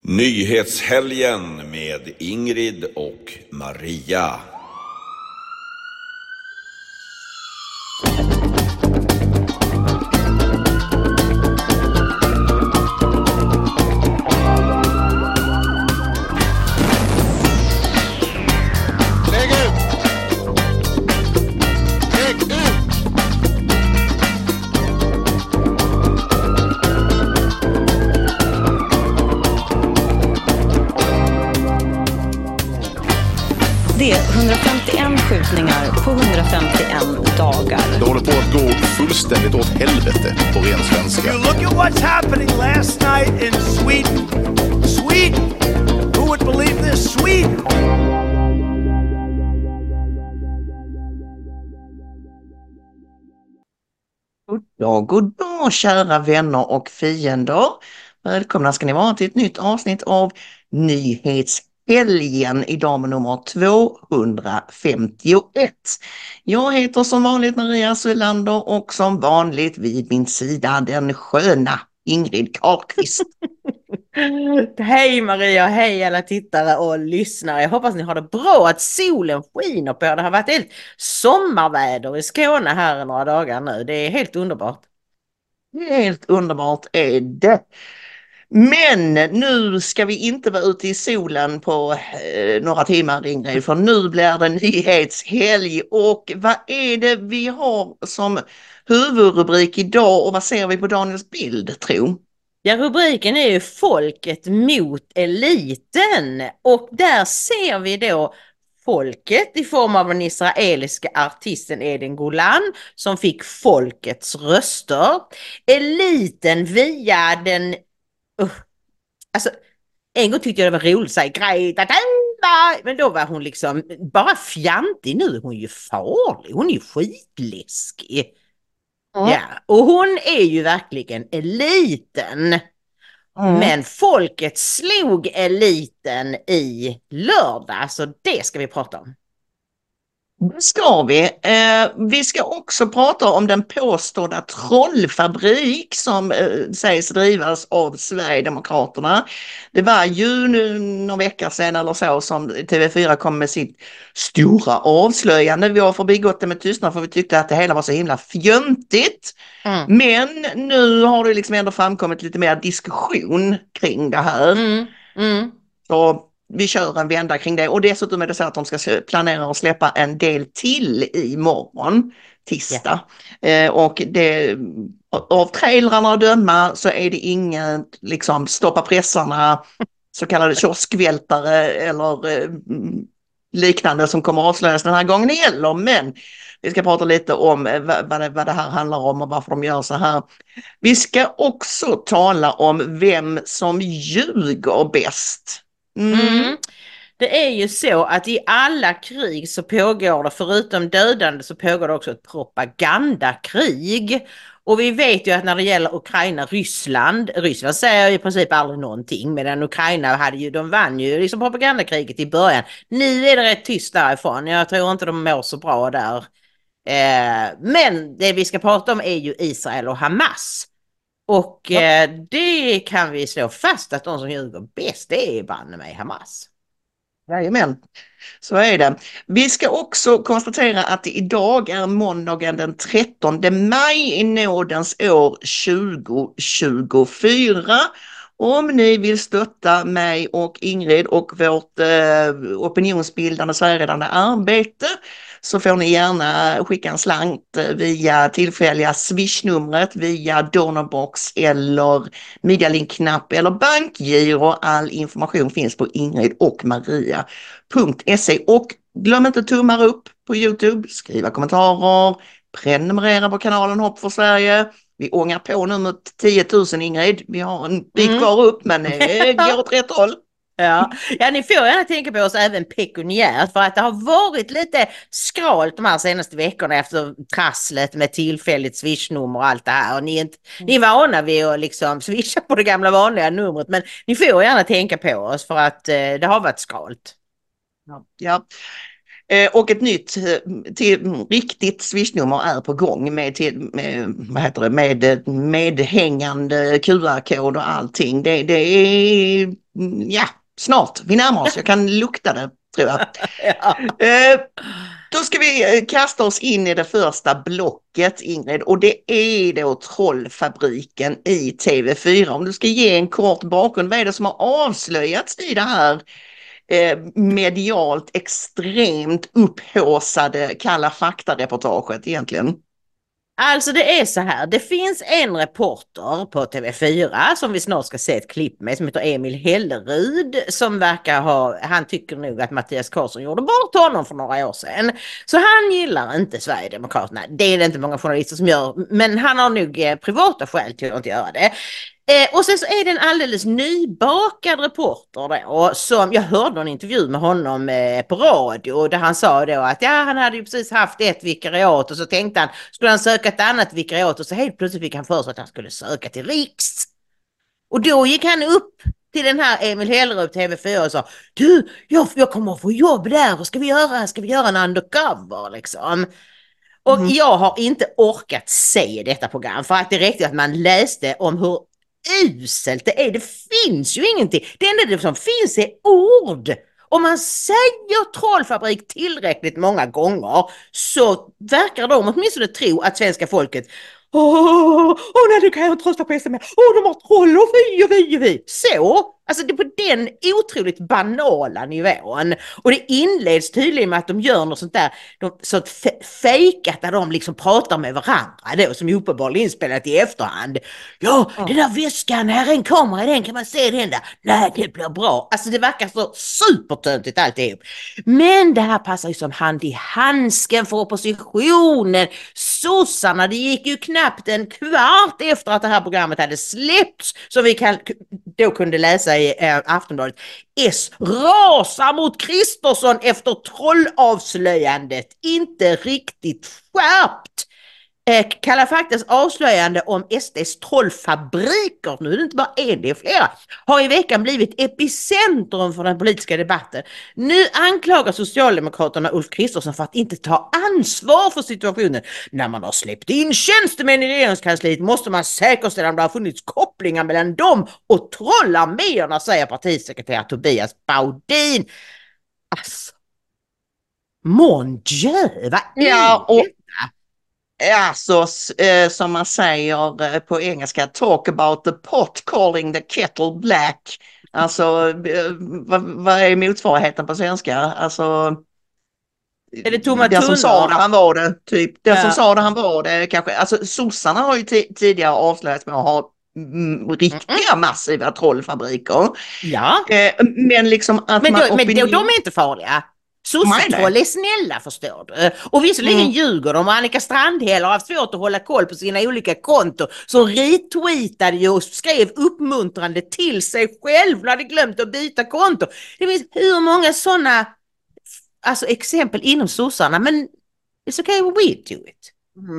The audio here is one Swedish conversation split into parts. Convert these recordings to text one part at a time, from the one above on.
Nyhetshelgen med Ingrid och Maria. Det är 151 skjutningar på 151 dagar. Det håller på att gå fullständigt åt helvete på ren svenska. You look at what's happening last night in Sweden. Sweden! Who would believe this? Sweden! God dag kära vänner och fiender. Välkomna ska ni vara till ett nytt avsnitt av Nyhetshelgen, idag med nummer 251. Jag heter som vanligt Maria Sölander och som vanligt vid min sida den sköna Ingrid Carlqvist. Hej Maria, hej alla tittare och lyssnare. Jag hoppas ni har det bra, att solen skiner på er. Det har varit helt sommarväder i Skåne här i några dagar nu. Det är helt underbart. Helt underbart är det. Men nu ska vi inte vara ute i solen på några timmar, Ingrid, för nu blir det nyhetshelg. Och vad är det vi har som huvudrubrik idag och vad ser vi på Daniels bild, tro? Ja, rubriken är ju Folket mot eliten, och där ser vi då folket i form av den israeliska artisten Eden Golan som fick folkets röster. Eliten via den... Alltså, en gång tyckte jag det var roligt att säga Greta Thunberg, men då var hon liksom bara fjantig. Nu är hon ju farlig, hon är ju skitläskig. Ja, och hon är ju verkligen eliten. Men folket slog eliten i lördag, så det ska vi prata om. Det ska vi. Vi ska också prata om den påstådda trollfabrik som sägs drivas av Sverigedemokraterna. Det var ju någon vecka sedan eller så som TV4 kom med sitt stora avslöjande. Vi har förbigått det med tystnad för vi tyckte att det hela var så himla fjöntigt. Men nu har det liksom ändå framkommit lite mer diskussion kring det här. Så vi kör en vända kring det, och dessutom är det så att de ska planera att släppa en del till imorgon, tisdag. Och det, av trailrarna att döma så är det ingen liksom stoppa pressarna, så kallade kioskvältare eller liknande som kommer att avslöjas den här gången heller. Men vi ska prata lite om vad det här handlar om och varför de gör så här. Vi ska också tala om vem som ljuger bäst. Det är ju så att i alla krig så pågår det, förutom dödande, så pågår det också ett propagandakrig. Och vi vet ju att när det gäller Ukraina, Ryssland säger i princip aldrig någonting, medan Ukraina de vann ju liksom propagandakriget i början. Nu är det rätt tyst därifrån, jag tror inte de mår så bra där. Men det vi ska prata om är ju Israel och Hamas. Och det kan vi slå fast att de som ljuger bäst, det är banne mig Hamas. Jajamän, så är det. Vi ska också konstatera att idag är måndagen den 13 maj i nådens år 2024. Om ni vill stötta mig och Ingrid och vårt opinionsbildande Sverigeledande arbete, så får ni gärna skicka en slant via tillfälliga Swish-numret, via Donorbox eller Medialink-knapp eller bankgiro. All information finns på Ingrid och Maria.se. Och glöm inte tummar upp på YouTube, skriva kommentarer, prenumerera på kanalen Hopp för Sverige. Vi ångar på nu mot 10 000, Ingrid. Vi har en bit kvar upp, men det går åt rätt håll. Ja, ni får gärna tänka på oss även pekuniärt, för att det har varit lite skralt de här senaste veckorna efter trasslet med tillfälligt swishnummer och allt det här. Och ni är vana vid att liksom swisha på det gamla vanliga numret, men ni får gärna tänka på oss för att det har varit skralt. Ja. Och ett nytt riktigt swishnummer är på gång med medhängande QR-kod och allting. Det är snart, vi närmar oss, jag kan lukta det tror jag. Då ska vi kasta oss in i det första blocket, Ingrid, och det är då Trollfabriken i TV4. Om du ska ge en kort bakgrund, vad är det som har avslöjats i det här medialt extremt upphaussade Kalla fakta-reportaget egentligen? Alltså det är så här, det finns en reporter på TV4 som vi snart ska se ett klipp med som heter Emil Hellerud som verkar han tycker nog att Mattias Karlsson gjorde bort honom för några år sedan. Så han gillar inte Sverigedemokraterna, det är det inte många journalister som gör, men han har nog privata skäl till att inte göra det. Och sen så är det en alldeles nybakad reporter då, som jag hörde en intervju med honom på radio där han sa då att han hade ju precis haft ett vikariat och så tänkte han, skulle han söka ett annat vikariat och så helt plötsligt fick han för sig att han skulle söka till Riks. Och då gick han upp till den här Emil Hellerud TV4 och sa, du, jag kommer att få jobb där och ska vi göra en undercover liksom. Och jag har inte orkat se detta program för att det räckte att man läste om hur uselt det är. Det finns ju ingenting. Det enda som finns är ord. Om man säger trollfabrik tillräckligt många gånger så verkar de åtminstone tro att svenska folket nej, du kan jag inte rösta på SMR. De har troll och vi. Så, alltså det är på den otroligt banala nivån. Och det inleds tydligen med att de gör något sånt där, så fejkat där de liksom pratar med varandra då, som är uppenbarligen inspelat i efterhand. Den där väskan, här är en kamera i den, kan man se den där? Nej, det blir bra. Alltså det verkar så supertöntigt alltihop. Men det här passar ju som hand i handsken för oppositionen. Sossarna, det gick ju knappt en kvart efter att det här programmet hade släppts som vi då kunde läsa i Aftonbladet. S rasar mot Kristersson efter trollavslöjandet. Inte riktigt skärpt. Kalla faktas avslöjande om SDs trollfabriker, nu är det inte bara en, det är flera, har i veckan blivit epicentrum för den politiska debatten. Nu anklagar Socialdemokraterna Ulf Kristersson för att inte ta ansvar för situationen. När man har släppt in tjänstemän i regeringskansliet måste man säkerställa om det har funnits kopplingar mellan dem och trollarméerna, säger partisekreterare Tobias Baudin. Alltså, mon Dieu, vad är det? Alltså, som man säger på engelska, talk about the pot calling the kettle black. Alltså, vad är motsvarigheten på svenska? Alltså, är det tomma den som sa det, han var det, typ. Den som sa det, han var det, kanske. Alltså, sossarna har ju tidigare avslöjats med att ha riktiga massiva trollfabriker. Ja. Men liksom att men de är inte farliga. Sossetroll är snälla, förstår du. Och visserligen ljuger de, och Annika Strandhäll har haft svårt att hålla koll på sina olika konton. Så retweetade ju och skrev uppmuntrande till sig själv när hade glömt att byta konto. Det finns hur många sådana exempel inom sossarna, men it's okay, we do it.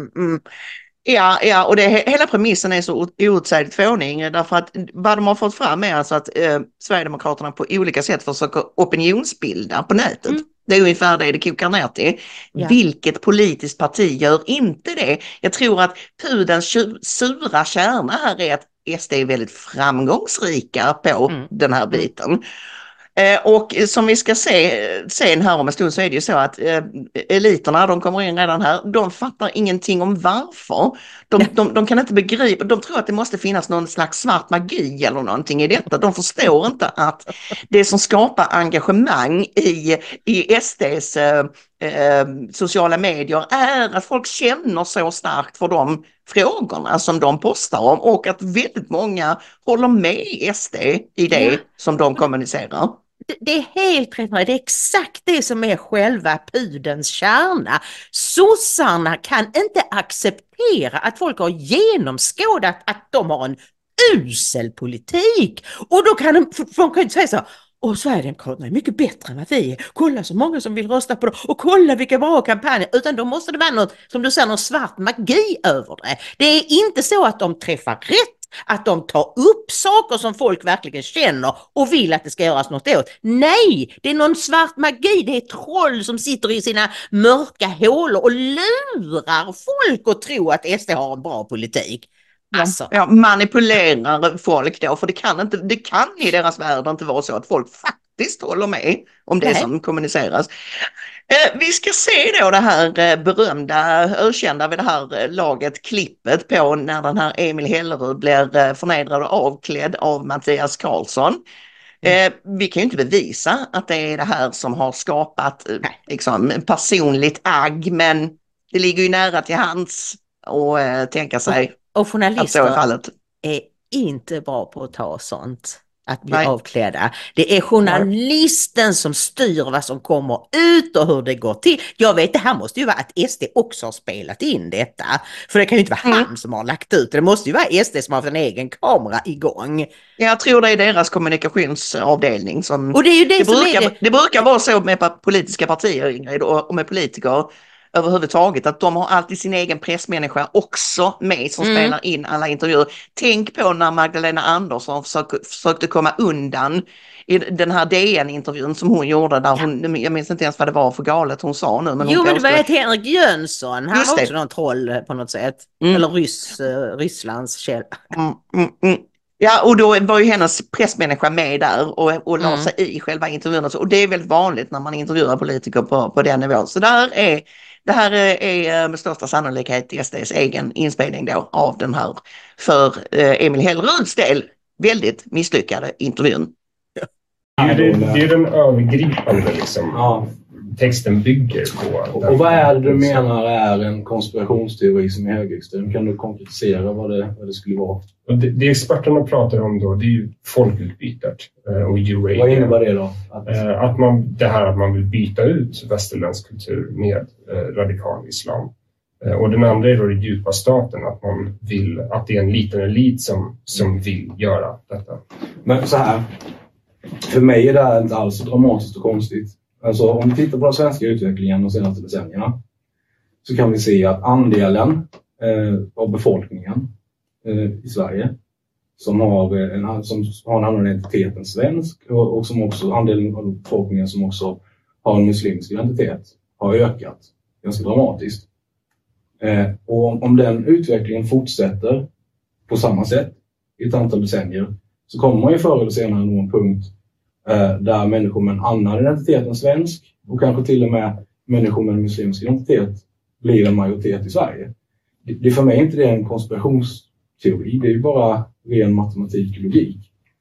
Ja, och hela premissen är så outsägligt fånig, därför att vad de har fått fram är alltså att Sverigedemokraterna på olika sätt försöker opinionsbilda på nätet. Det är ungefär det kokar ner till. Ja. Vilket politiskt parti gör inte det? Jag tror att pudelns sura kärna här är att SD är väldigt framgångsrika på den här biten. Och som vi ska se sen här om en stund så är det ju så att eliterna, de kommer in redan här, de fattar ingenting om varför. De kan inte begripa, de tror att det måste finnas någon slags svart magi eller någonting i detta. De förstår inte att det som skapar engagemang i SDs sociala medier är att folk känner så starkt för de frågorna som de postar om, och att väldigt många håller med SD i det som de kommunicerar. Det är helt rätt. Det är exakt det som är själva pudelns kärna. Sossarna kan inte acceptera att folk har genomskådat att de har en usel politik. Och då kan de kan inte säga så: och Sverigedemokraterna är mycket bättre än vad vi är. Kolla så många som vill rösta på dem. Och kolla vilka bra kampanjer. Utan då måste det vara något, som du säger, någon svart magi över det. Det är inte så att de träffar rätt. Att de tar upp saker som folk verkligen känner och vill att det ska göras något åt. Nej, det är någon svart magi. Det är troll som sitter i sina mörka hålor och lurar folk att tro att SD har en bra politik. Alltså. Ja, manipulerar folk då, för det kan i deras värld inte vara så att folk faktiskt håller med om det som kommuniceras. Vi ska se då det här berömda, ökända vid det här laget, klippet på när den här Emil Hellerud blir förnedrad och avklädd av Mattias Karlsson. Vi kan ju inte bevisa att det är det här som har skapat liksom, personligt agg, men det ligger ju nära till hands att tänka sig. Och journalister är fallet. är inte bra på att ta sånt, att bli avklädda. Det är journalisten som styr vad som kommer ut och hur det går till. Jag vet, det här måste ju vara att SD också har spelat in detta. För det kan ju inte vara han som har lagt ut. Det måste ju vara SD som har en egen kamera igång. Jag tror det är deras kommunikationsavdelning som... Och det är ju det brukar vara så med politiska partier, Ingrid, och med politiker överhuvudtaget, att de har alltid sin egen pressmänniska också med som spelar in alla intervjuer. Tänk på när Magdalena Andersson försökte komma undan i den här DN-intervjun som hon gjorde där hon, jag minns inte ens vad det var för galet hon sa nu. Men men det var ett Henrik Jönsson, han var också någon troll på något sätt. Eller Rysslands källa. Ja, och då var ju hennes pressmänniska med där och la sig i själva intervjun. Och det är väldigt vanligt när man intervjuar politiker på den nivån. Så det här är med största sannolikhet SDs egen inspelning då av den här för Emil Helleruds del väldigt misslyckade intervjun. Det är den övergripande liksom, texten bygger på. Och vad är det du menar är en konspirationsteori som är högerextrem? Kan du konkretisera vad det skulle vara? Och det experterna pratar om då, det är ju folkutbytet och uranium. Vad innebär det då? Att man vill byta ut västerländsk kultur med radikal islam. Och den andra är då den djupa staten, att man vill att det är en liten elit som vill göra detta. Men så här, för mig är det här inte alls så dramatiskt och konstigt. Alltså om vi tittar på den svenska utvecklingen de senaste decennierna så kan vi se att andelen av befolkningen i Sverige som har en annan identitet än svensk och som också andelen av befolkningen som också har en muslimsk identitet har ökat ganska dramatiskt. Och om den utvecklingen fortsätter på samma sätt i ett antal decennier så kommer man ju förr eller senare nå en punkt där människor med en annan identitet än svensk och kanske till och med människor med en muslimsk identitet blir en majoritet i Sverige. Det för mig är inte det en konspirationsteori, det är ju bara ren matematik och logik.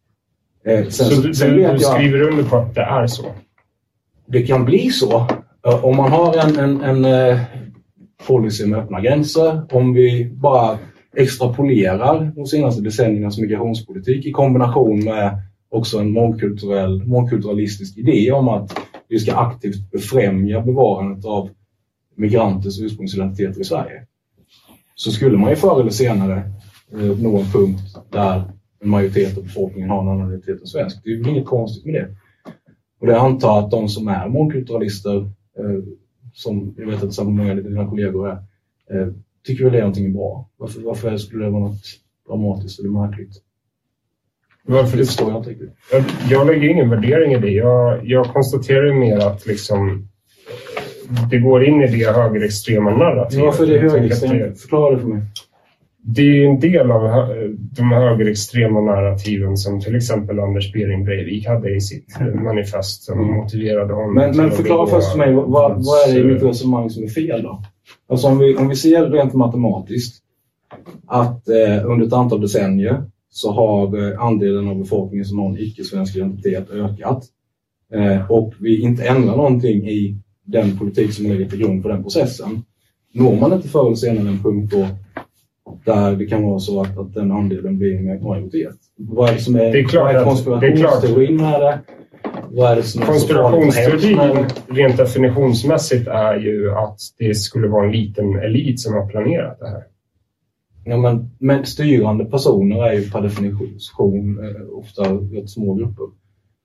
Så du skriver under på att det är så? Det kan bli så. Om man har en policy med öppna gränser, om vi bara extrapolerar de senaste decenniernas migrationspolitik i kombination med också en mångkulturalistisk idé om att vi ska aktivt befrämja bevarandet av migranters ursprungsidentiteter i Sverige. Så skulle man ju förr eller senare nå en punkt där en majoritet av befolkningen har en annan identitet än svensk. Det är ju inget konstigt med det. Och det antar att de som är mångkulturalister, som jag vet att så många av dina kollegor är, tycker väl det är någonting bra. Varför skulle det vara något dramatiskt eller märkligt? Varför det förstår jag inte riktigt. Jag lägger ingen värdering i det. Jag konstaterar mer att liksom, det går in i det högerextrema narrativet. Varför är det högerextremt? Förklara det för mig. Det är en del av de högerextrema narrativen som till exempel Anders Behring Breivik hade i sitt manifest som motiverade honom. Men förklara först för mig, vad är det i mitt resonemang som är fel då? Alltså om vi ser rent matematiskt att under ett antal decennier så har andelen av befolkningen som har en icke-svensk identitet ökat. Och vi inte ändrar någonting i den politik som ligger till grund för den processen. Når man inte förr eller senare en punkt då där det kan vara så att den andelen blir en majoritet? Vad är det som är konspirationsteorin med det? Vad är det som är konspirationsteorin rent definitionsmässigt är ju att det skulle vara en liten elit som har planerat det här. Ja, men styrande personer är ju per definition ofta rätt små grupper.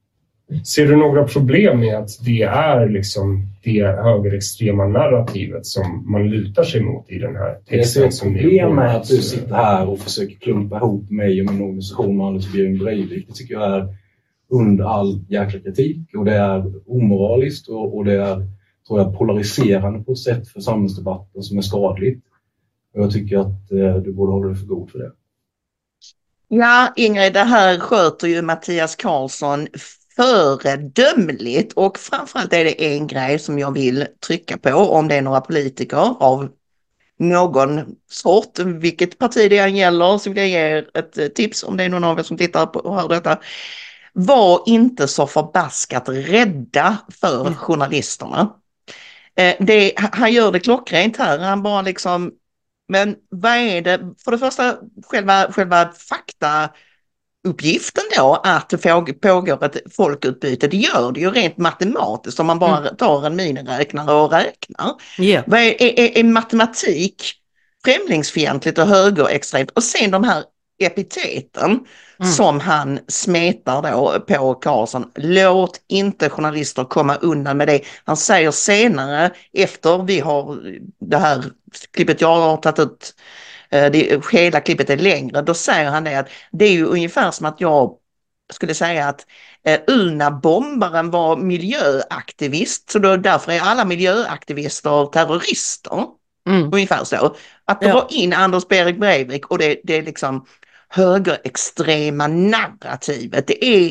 Ser du några problem med att det är liksom det högerextrema narrativet som man lutar sig mot i den här texten? Jag ser ett problem med att du sitter här och försöker klumpa ihop mig och min organisation med Anders Behring Breivik. Det tycker jag är under all jäkla kritik, och det är omoraliskt och det är, tror jag, polariserande på ett sätt för samhällsdebatten som är skadligt. Och jag tycker att du borde hålla dig för god för det. Ja, Ingrid, det här sköter ju Mattias Karlsson föredömligt, och framförallt är det en grej som jag vill trycka på, om det är några politiker av någon sort, vilket parti det än gäller, så vill jag ge ett tips om det är någon av er som tittar på och hör detta. Var inte så förbaskat rädda för journalisterna. Han gör det klockrent här, han bara liksom, men vad är det, för det första själva faktauppgiften då, att det pågår ett folkutbyte, det gör det ju rent matematiskt om man bara tar en miniräknare och räknar. Yeah. Vad är matematik främlingsfientligt och högerextremt? Och sen de här epiteten som han smetar då på Karlsson. Låt inte journalister komma undan med det. Han säger senare, efter vi har det här klippet jag har tagit ut, hela klippet är längre, då säger han det att det är ju ungefär som att jag skulle säga att Una-bombaren var miljöaktivist, så då därför är alla miljöaktivister terrorister. Ungefär så. Att dra in Anders Behring Breivik och det är liksom högerextrema narrativet. Det är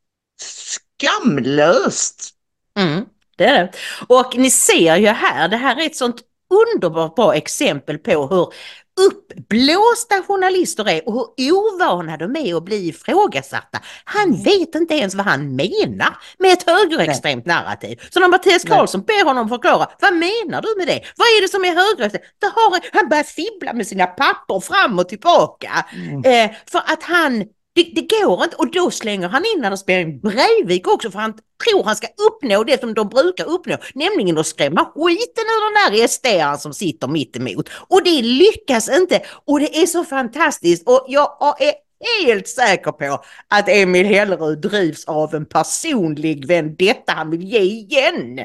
skamlöst. Det är det. Och ni ser ju här, det här är ett sånt underbart bra exempel på hur uppblåsta journalister är och hur ovana de är att bli ifrågasatta. Han vet inte ens vad han menar med ett högerextremt narrativ. Så när Mattias Karlsson ber honom förklara, vad menar du med det? Vad är det som är högerextremt? Han börjar fibbla med sina papper fram och tillbaka. För att det går inte, och då slänger han in Anders Behring Breivik också, för han tror han ska uppnå det som de brukar uppnå, nämligen att skrämma skiten ur den där SD-aren som sitter mitt emot. Och det lyckas inte, och det är så fantastiskt, och jag är helt säker på att Emil Hellerud drivs av en personlig vendetta han vill ge igen.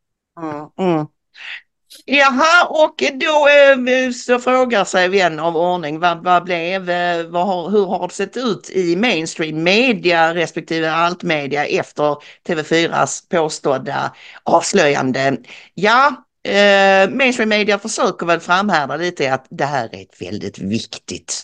Jaha, och då så frågar sig vän av ordning, hur har det sett ut i mainstream media respektive altmedia efter TV4s påstådda avslöjande? Ja, mainstream media försöker väl framhärda lite att det här är ett väldigt viktigt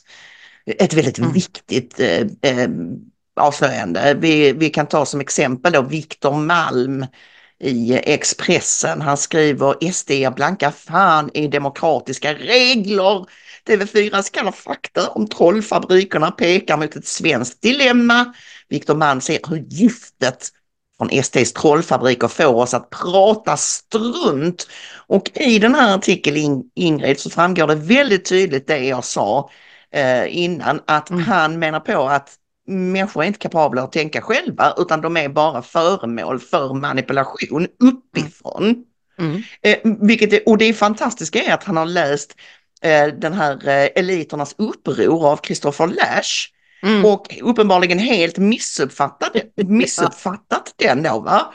avslöjande. Vi kan ta som exempel då Viktor Malm i Expressen. Han skriver: SD blanka fan i demokratiska regler. TV4s Kalla fakta om trollfabrikerna pekar mot ett svenskt dilemma. Viktor Malm ser hur giftet från SDs trollfabriker får oss att prata strunt. Och i den här artikeln, Ingrid, så framgår det väldigt tydligt det jag sa innan, att han menar på att människor är inte kapabla att tänka själva, utan de är bara föremål för manipulation uppifrån. Och det fantastiska är att han har läst den här eliternas uppror av Christopher Lasch och uppenbarligen helt missuppfattat den då, va?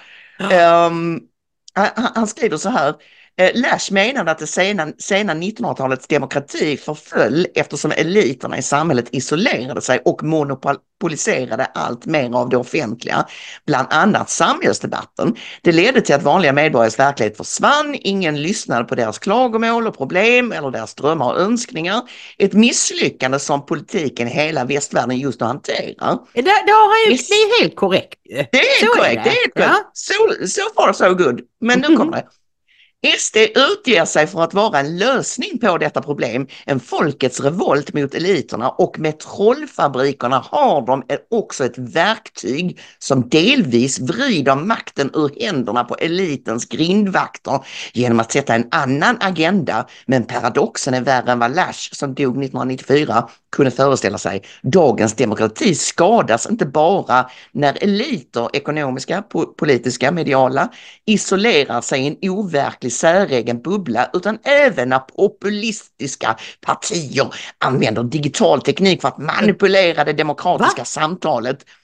Han skriver så här: Lasch menade att det sena 1900-talets demokrati förföll eftersom eliterna i samhället isolerade sig och monopoliserade allt mer av det offentliga, bland annat samhällsdebatten. Det ledde till att vanliga medborgares verklighet försvann, ingen lyssnade på deras klagomål och problem eller deras drömmar och önskningar. Ett misslyckande som politiken i hela västvärlden just nu hanterar. Det är helt korrekt. Det är korrekt. Ja. So far so good. Men nu kommer det. SD utger sig för att vara en lösning på detta problem, en folkets revolt mot eliterna, och med trollfabrikerna har de också ett verktyg som delvis vrider makten ur händerna på elitens grindvakter genom att sätta en annan agenda, men paradoxen är värre än vad Lasch, som dog 1994, kunde föreställa sig. Dagens demokrati skadas inte bara när eliter, ekonomiska, politiska, mediala, isolerar sig i en overklig säregen bubbla, utan även när populistiska partier använder digital teknik för att manipulera det demokratiska samtalet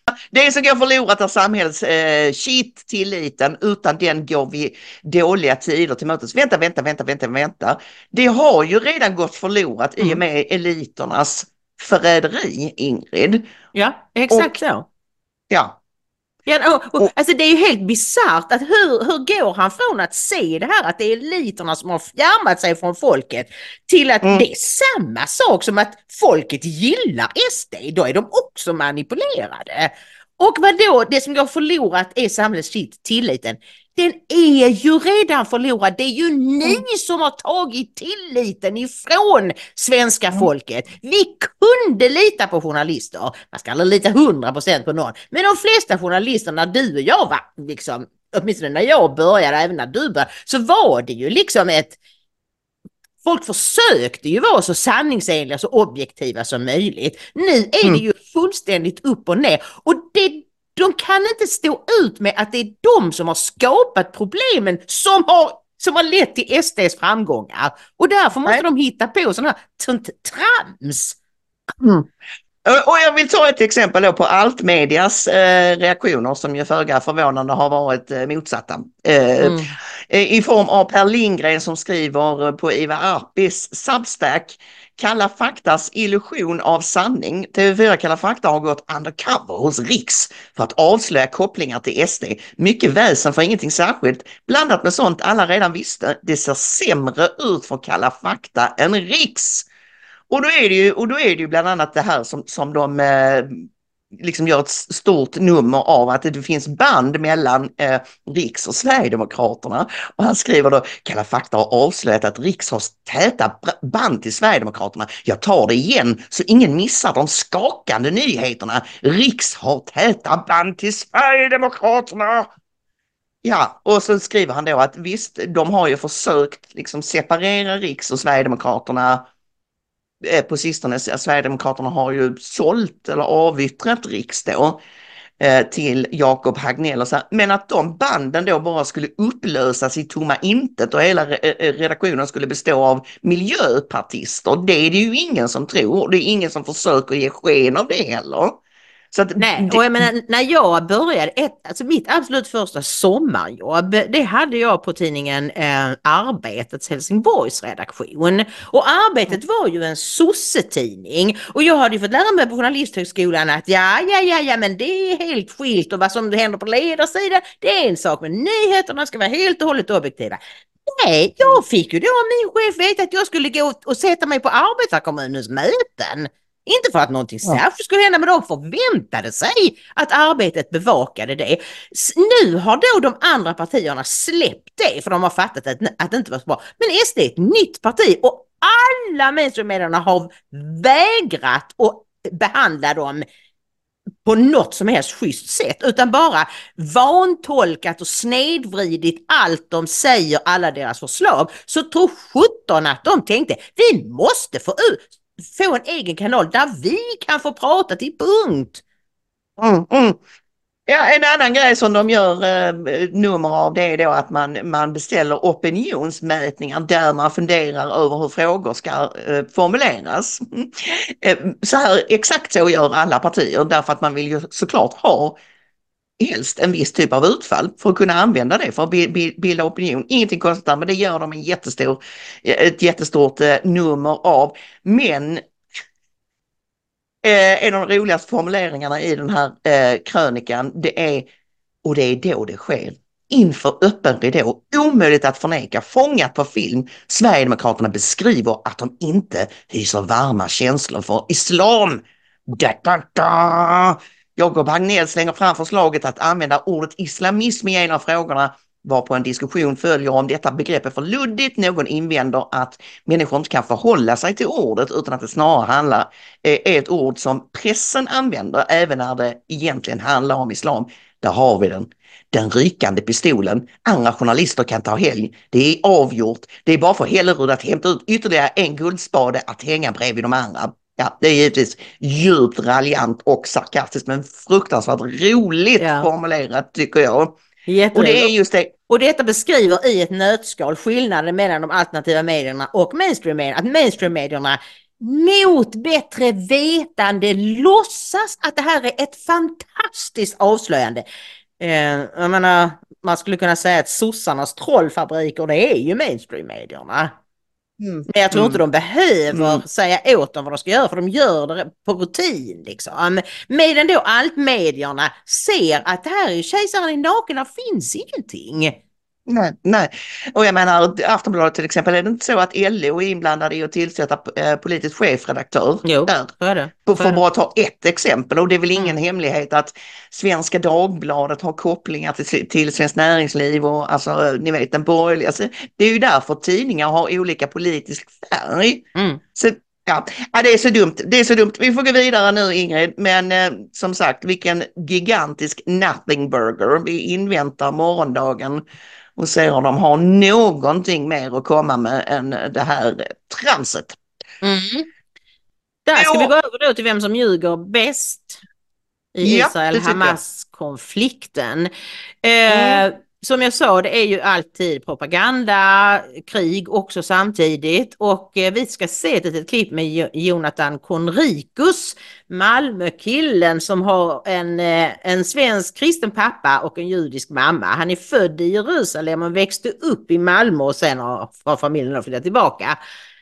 Det som går förlorat är samhällets tilliten. Utan den går vi dåliga tider till mötes. Vänta. Det har ju redan gått förlorat i och med eliternas förräderi, Ingrid. Ja, exakt så. Ja. Ja, alltså det är ju helt bisarrt att hur går han från att se det här att det är eliterna som har fjärmat sig från folket till att det är samma sak som att folket gillar SD, då är de också manipulerade. Och vadå, det som går förlorat är samhällets tilliten. Den är ju redan förlorad. Det är ju ni som har tagit tilliten ifrån svenska folket. Vi kunde lita på journalister. Man ska aldrig lita 100% på någon. Men de flesta journalister, när du och jag var, liksom, åtminstone när jag började, även när du började, så var det ju liksom folk försökte ju vara så sanningsenliga, så objektiva som möjligt. Nu är det ju fullständigt upp och ner. Och de kan inte stå ut med att det är de som har skapat problemen som har lett till SDs framgångar. Och därför måste de hitta på sådana här trams. Och jag vill ta ett exempel då på Altmedias reaktioner som ju föga förvånande har varit motsatta. I form av Per Lindgren som skriver på Ivar Arpis Substack Kalla faktas illusion av sanning. TV4 Kalla fakta har gått undercover hos Riks för att avslöja kopplingar till SD. Mycket väsen för ingenting särskilt. Blandat med sånt alla redan visste. Det ser sämre ut för Kalla fakta än Riks. Och då är det ju bland annat det här som de liksom gör ett stort nummer av, att det finns band mellan Riks och Sverigedemokraterna. Och han skriver då, Kalla fakta har avslöjat att Riks har täta band till Sverigedemokraterna. Jag tar det igen så ingen missar de skakande nyheterna. Riks har täta band till Sverigedemokraterna. Ja, och så skriver han då att visst, de har ju försökt liksom separera Riks och Sverigedemokraterna på sistone. Sverigedemokraterna har ju sålt eller avyttrat Riks då till Jakob Hagnell och så här. Men att de banden då bara skulle upplösas i tomma intet och hela redaktionen skulle bestå av miljöpartister, det är det ju ingen som tror, och det är ingen som försöker ge sken av det heller. Så att nej, och jag menar, när jag började, alltså mitt absolut första sommarjobb, det hade jag på tidningen Arbetets Helsingborgs redaktion. Och Arbetet var ju en sossetidning. Och jag hade ju fått lära mig på Journalisthögskolan att ja, men det är helt skilt, och vad som händer på ledarsidan, det är en sak, men nyheterna ska vara helt och hållet objektiva. Nej, jag fick ju då av min chef veta att jag skulle gå och sätta mig på arbetarkommunens möten. Inte för att någonting särskilt skulle hända, men de förväntade sig att Arbetet bevakade det. Nu har då de andra partierna släppt det, för de har fattat att det inte var så bra. Men SD är ett nytt parti och alla mainstream-medierna har vägrat att behandla dem på något som helst schysst sätt, utan bara vantolkat och snedvridit allt de säger, alla deras förslag. Så tror 17 att de tänkte, vi måste få en egen kanal där vi kan få prata till punkt. Ja, en annan grej som de gör nummer av, det är då att man beställer opinionsmätningar där man funderar över hur frågor ska formuleras. Så här, exakt så gör alla partier, därför att man vill ju såklart ha helst en viss typ av utfall för att kunna använda det för att bilda opinion. Ingenting konstigt, men det gör de ett jättestort nummer av. Men en av de roligaste formuleringarna i den här krönikan, det är då det sker. Inför öppen ridå, omöjligt att förneka, fångat på film. Sverigedemokraterna beskriver att de inte hyser varma känslor för islam. Jakob Hagnell slänger fram förslaget att använda ordet islamism i en av frågorna, varpå en diskussion följer om detta begrepp är för luddigt. Någon invänder att människor inte kan förhålla sig till ordet, utan att det snarare är ett ord som pressen använder även när det egentligen handlar om islam. Där har vi den rykande pistolen. Andra journalister kan ta helg. Det är avgjort. Det är bara för Hellerud att hämta ut ytterligare en guldspade att hänga bredvid de andra. Ja, det är givetvis djupt raljant och sarkastiskt, men fruktansvärt roligt formulerat tycker jag. Och det är just det. Och detta beskriver i ett nötskal skillnaden mellan de alternativa medierna och mainstream-medierna. Att mainstream-medierna mot bättre vetande låtsas att det här är ett fantastiskt avslöjande. Jag menar, man skulle kunna säga att sossarnas trollfabriker, det är ju mainstream-medierna. Men jag tror inte de behöver säga åt dem vad de ska göra, för de gör det på rutin liksom. Medan då allt-medierna ser att det här är ju kejsaren är naken, där finns ingenting. Nej. Och jag menar, Aftonbladet till exempel, är det inte så att LO är inblandade i att tillsätta politisk chefredaktör? Jo, där? för det. För bara ta ett exempel, och det är väl ingen hemlighet att Svenska Dagbladet har kopplingar till Svenskt Näringsliv och alltså, ni vet, den borgerliga. Alltså, det är ju därför tidningar har olika politisk färg. Så, ja, det är så dumt. Det är så dumt. Vi får gå vidare nu, Ingrid, men som sagt, vilken gigantisk nothing burger. Vi inväntar morgondagen och ser om de har någonting mer att komma med än det här tramset. Där ska vi gå över då till vem som ljuger bäst i Israel-Hamas-konflikten. Som jag sa, det är ju alltid propaganda, krig också samtidigt. Och vi ska se ett klipp med Jonathan Conricus, Malmökillen som har en svensk kristen pappa och en judisk mamma. Han är född i Jerusalem och växte upp i Malmö, och sen har familjen flyttat tillbaka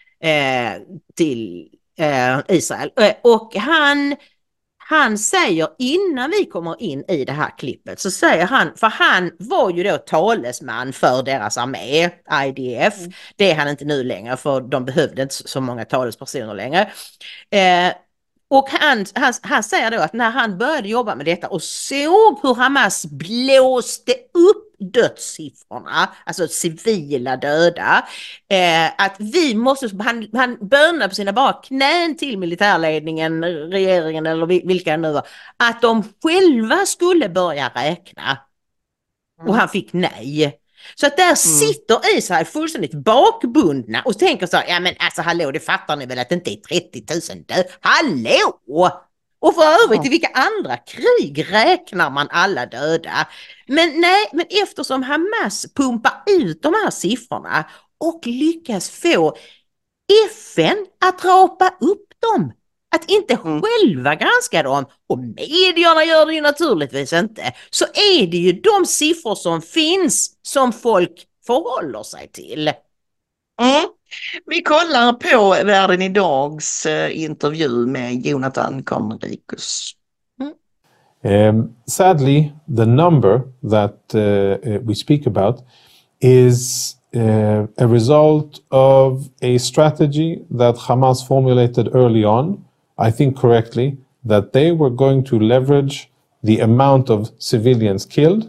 till Israel. Och han säger, innan vi kommer in i det här klippet, så säger han, för han var ju då talesman för deras armé, IDF. Det är han inte nu längre, för de behövde inte så många talespersoner längre. Och han säger då att när han började jobba med detta och såg hur Hamas blåste upp dödssiffrorna, alltså civila döda, att vi måste, han bönade på sina bara knän till militärledningen, regeringen eller vilka det nu var, att de själva skulle börja räkna. Och han fick nej. Så att där sitter Israel fullständigt bakbundna och tänker så här, ja men alltså hallå, det fattar ni väl att det inte är 30 000 död? Hallå! Och för övrigt i vilka andra krig räknar man alla döda? Men nej, men eftersom Hamas pumpar ut de här siffrorna och lyckas få FN att rapa upp dem, att inte själva granska dem, och medierna gör det ju naturligtvis inte, så är det ju de siffror som finns som folk förhåller sig till. Vi kollar på Världen idags intervju med Jonathan Conricus. Sadly, the number that we speak about is a result of a strategy that Hamas formulated early on, I think correctly, that they were going to leverage the amount of civilians killed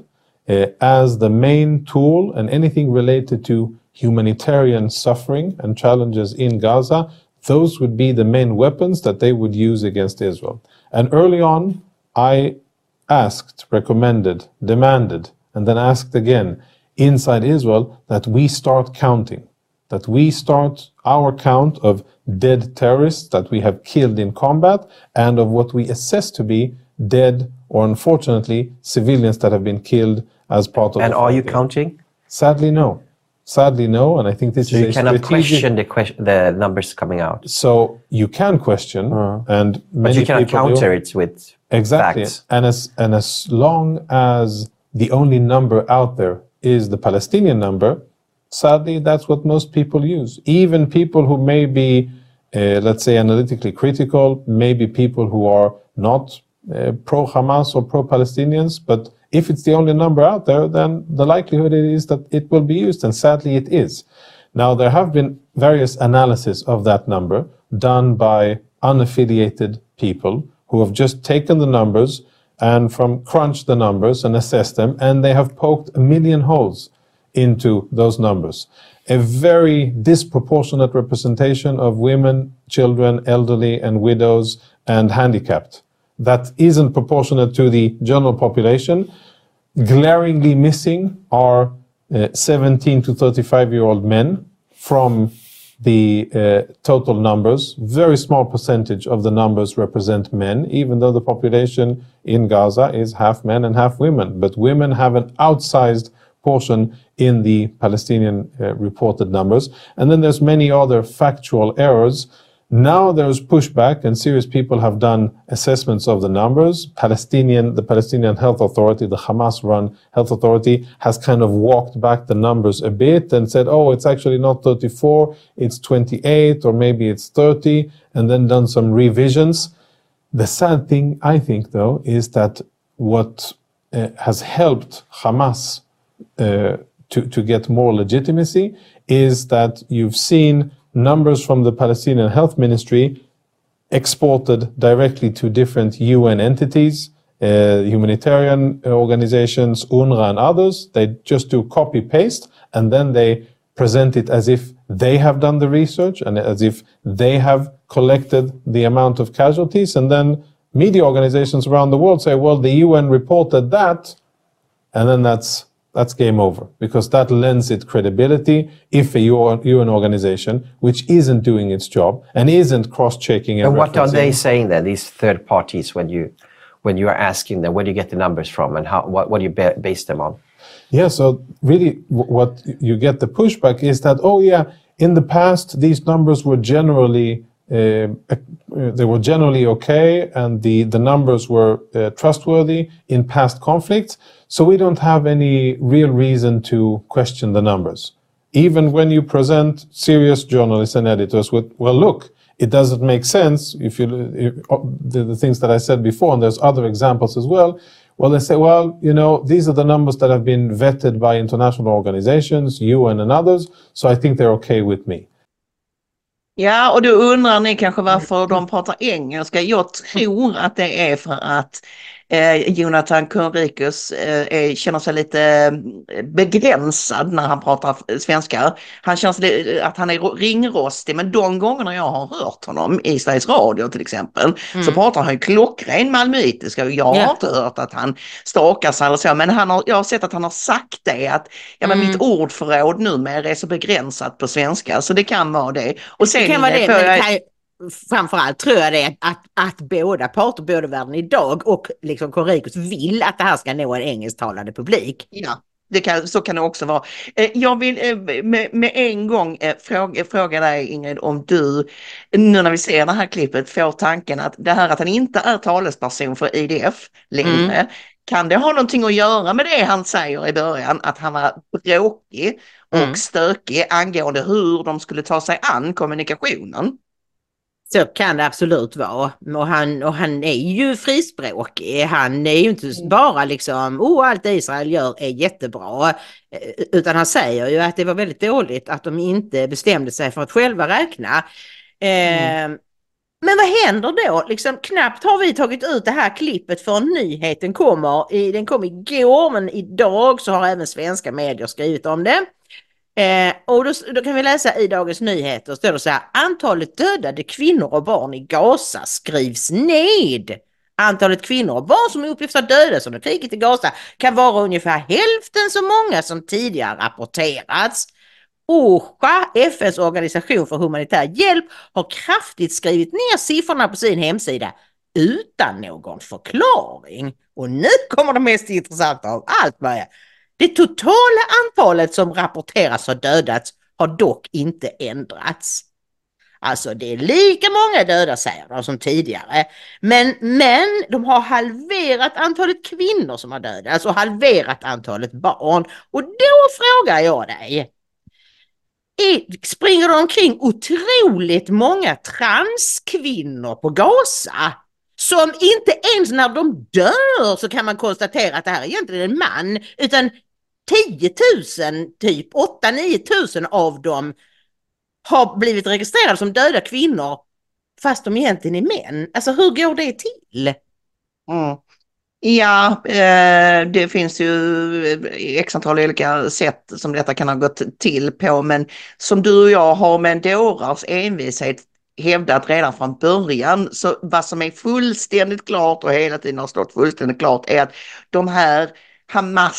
as the main tool, and anything related to humanitarian suffering and challenges in Gaza, those would be the main weapons that they would use against Israel. And early on, I asked, recommended, demanded, and then asked again inside Israel that we start counting, that we start our count of dead terrorists that we have killed in combat and of what we assess to be dead or unfortunately civilians that have been killed as part of. And are you counting? Sadly, no. Sadly, no. And I think this so is you cannot question the numbers coming out. So you can question, and many but you cannot counter it with exactly facts. And as long as the only number out there is the Palestinian number, sadly, that's what most people use. Even people who may be, let's say, analytically critical, maybe people who are not pro-Hamas or pro-Palestinians, but if it's the only number out there, then the likelihood is that it will be used, and sadly it is. Now, there have been various analyses of that number done by unaffiliated people who have just taken the numbers and crunched the numbers and assessed them, and they have poked 1 million holes into those numbers. A very disproportionate representation of women, children, elderly, and widows, and handicapped. That isn't proportionate to the general population. Glaringly missing are 17 to 35-year-old men from the total numbers. Very small percentage of the numbers represent men, even though the population in Gaza is half men and half women. But women have an outsized portion in the Palestinian reported numbers. And then there's many other factual errors Now there's pushback, and serious people have done assessments of the numbers. The Palestinian Health Authority, the Hamas-run health authority, has kind of walked back the numbers a bit and said, oh, it's actually not 34, it's 28, or maybe it's 30, and then done some revisions. The sad thing, I think, though, is that what has helped Hamas to get more legitimacy is that you've seen numbers from the Palestinian Health Ministry exported directly to different UN entities, humanitarian organizations, UNRWA and others. They just do copy-paste, and then they present it as if they have done the research and as if they have collected the amount of casualties. And then media organizations around the world say, well, the UN reported that, and then that's game over, because that lends it credibility if a UN organization, which isn't doing its job and isn't cross-checking and what are they saying then, these third parties, when you are asking them, where do you get the numbers from, and what do you base them on? Yeah, so really what you get the pushback is that, oh yeah, in the past these numbers were generally okay, and the numbers were trustworthy in past conflicts, so we don't have any real reason to question the numbers. Even when you present serious journalists and editors with, well, look, it doesn't make sense if the things that I said before, and there's other examples as well. Well, they say, well, these are the numbers that have been vetted by international organizations, UN and others, so I think they're okay with me. Ja, och då undrar ni kanske varför de pratar engelska. Jag tror att det är för att Jonathan Conricus känner sig lite begränsad när han pratar svenska. Han känner att han är ringrostig, men de gångerna jag har hört honom i Sveriges Radio till exempel, så pratar han ju klockren malmöitiska, och jag har inte hört att han stakar sig eller så, men jag har sett att han har sagt det, att men mitt ordförråd numera är så begränsat på svenska, så det kan vara det. Och sen det kan vara det, men det kan ju framförallt tror jag det att båda parter, både Världen idag och liksom Conricus, vill att det här ska nå en engelsktalande publik. Ja, så kan det också vara. Jag vill med en gång fråga dig, Ingrid, om du, nu när vi ser det här klippet, får tanken att det här att han inte är talesperson för IDF längre, kan det ha någonting att göra med det han säger i början, att han var bråkig och stökig angående hur de skulle ta sig an kommunikationen? Så kan det absolut vara. Och han är ju frispråkig. Han är ju inte bara liksom, allt Israel gör är jättebra. Utan han säger ju att det var väldigt dåligt att de inte bestämde sig för att själva räkna. Men vad händer då? Liksom, knappt har vi tagit ut det här klippet för nyheten kommer. Den kom igår, men idag så har även svenska medier skrivit om det. Och då kan vi läsa i Dagens Nyheter, står det så här: antalet dödade kvinnor och barn i Gaza skrivs ned. Antalet kvinnor och barn som uppgifts ha dödats under kriget i Gaza kan vara ungefär hälften så många som tidigare rapporterats. OCHA, FNs organisation för humanitär hjälp, har kraftigt skrivit ner siffrorna på sin hemsida utan någon förklaring. Och nu kommer det mest intressanta av allt, Maja. Det totala antalet som rapporteras har dödats har dock inte ändrats. Alltså det är lika många döda, säger de, som tidigare. Men de har halverat antalet kvinnor som har dödats och halverat antalet barn. Och då frågar jag dig, springer det omkring otroligt många transkvinnor på Gaza som inte ens när de dör så kan man konstatera att det här är egentligen en man, utan 10 000, typ 8-9 000 av dem har blivit registrerade som döda kvinnor fast de egentligen är män. Alltså hur går det till? Ja, det finns ju x antal olika sätt som detta kan ha gått till på, men som du och jag har med en dårars envishet hävdat redan från början, så vad som är fullständigt klart och hela tiden har stått fullständigt klart är att de här Hamas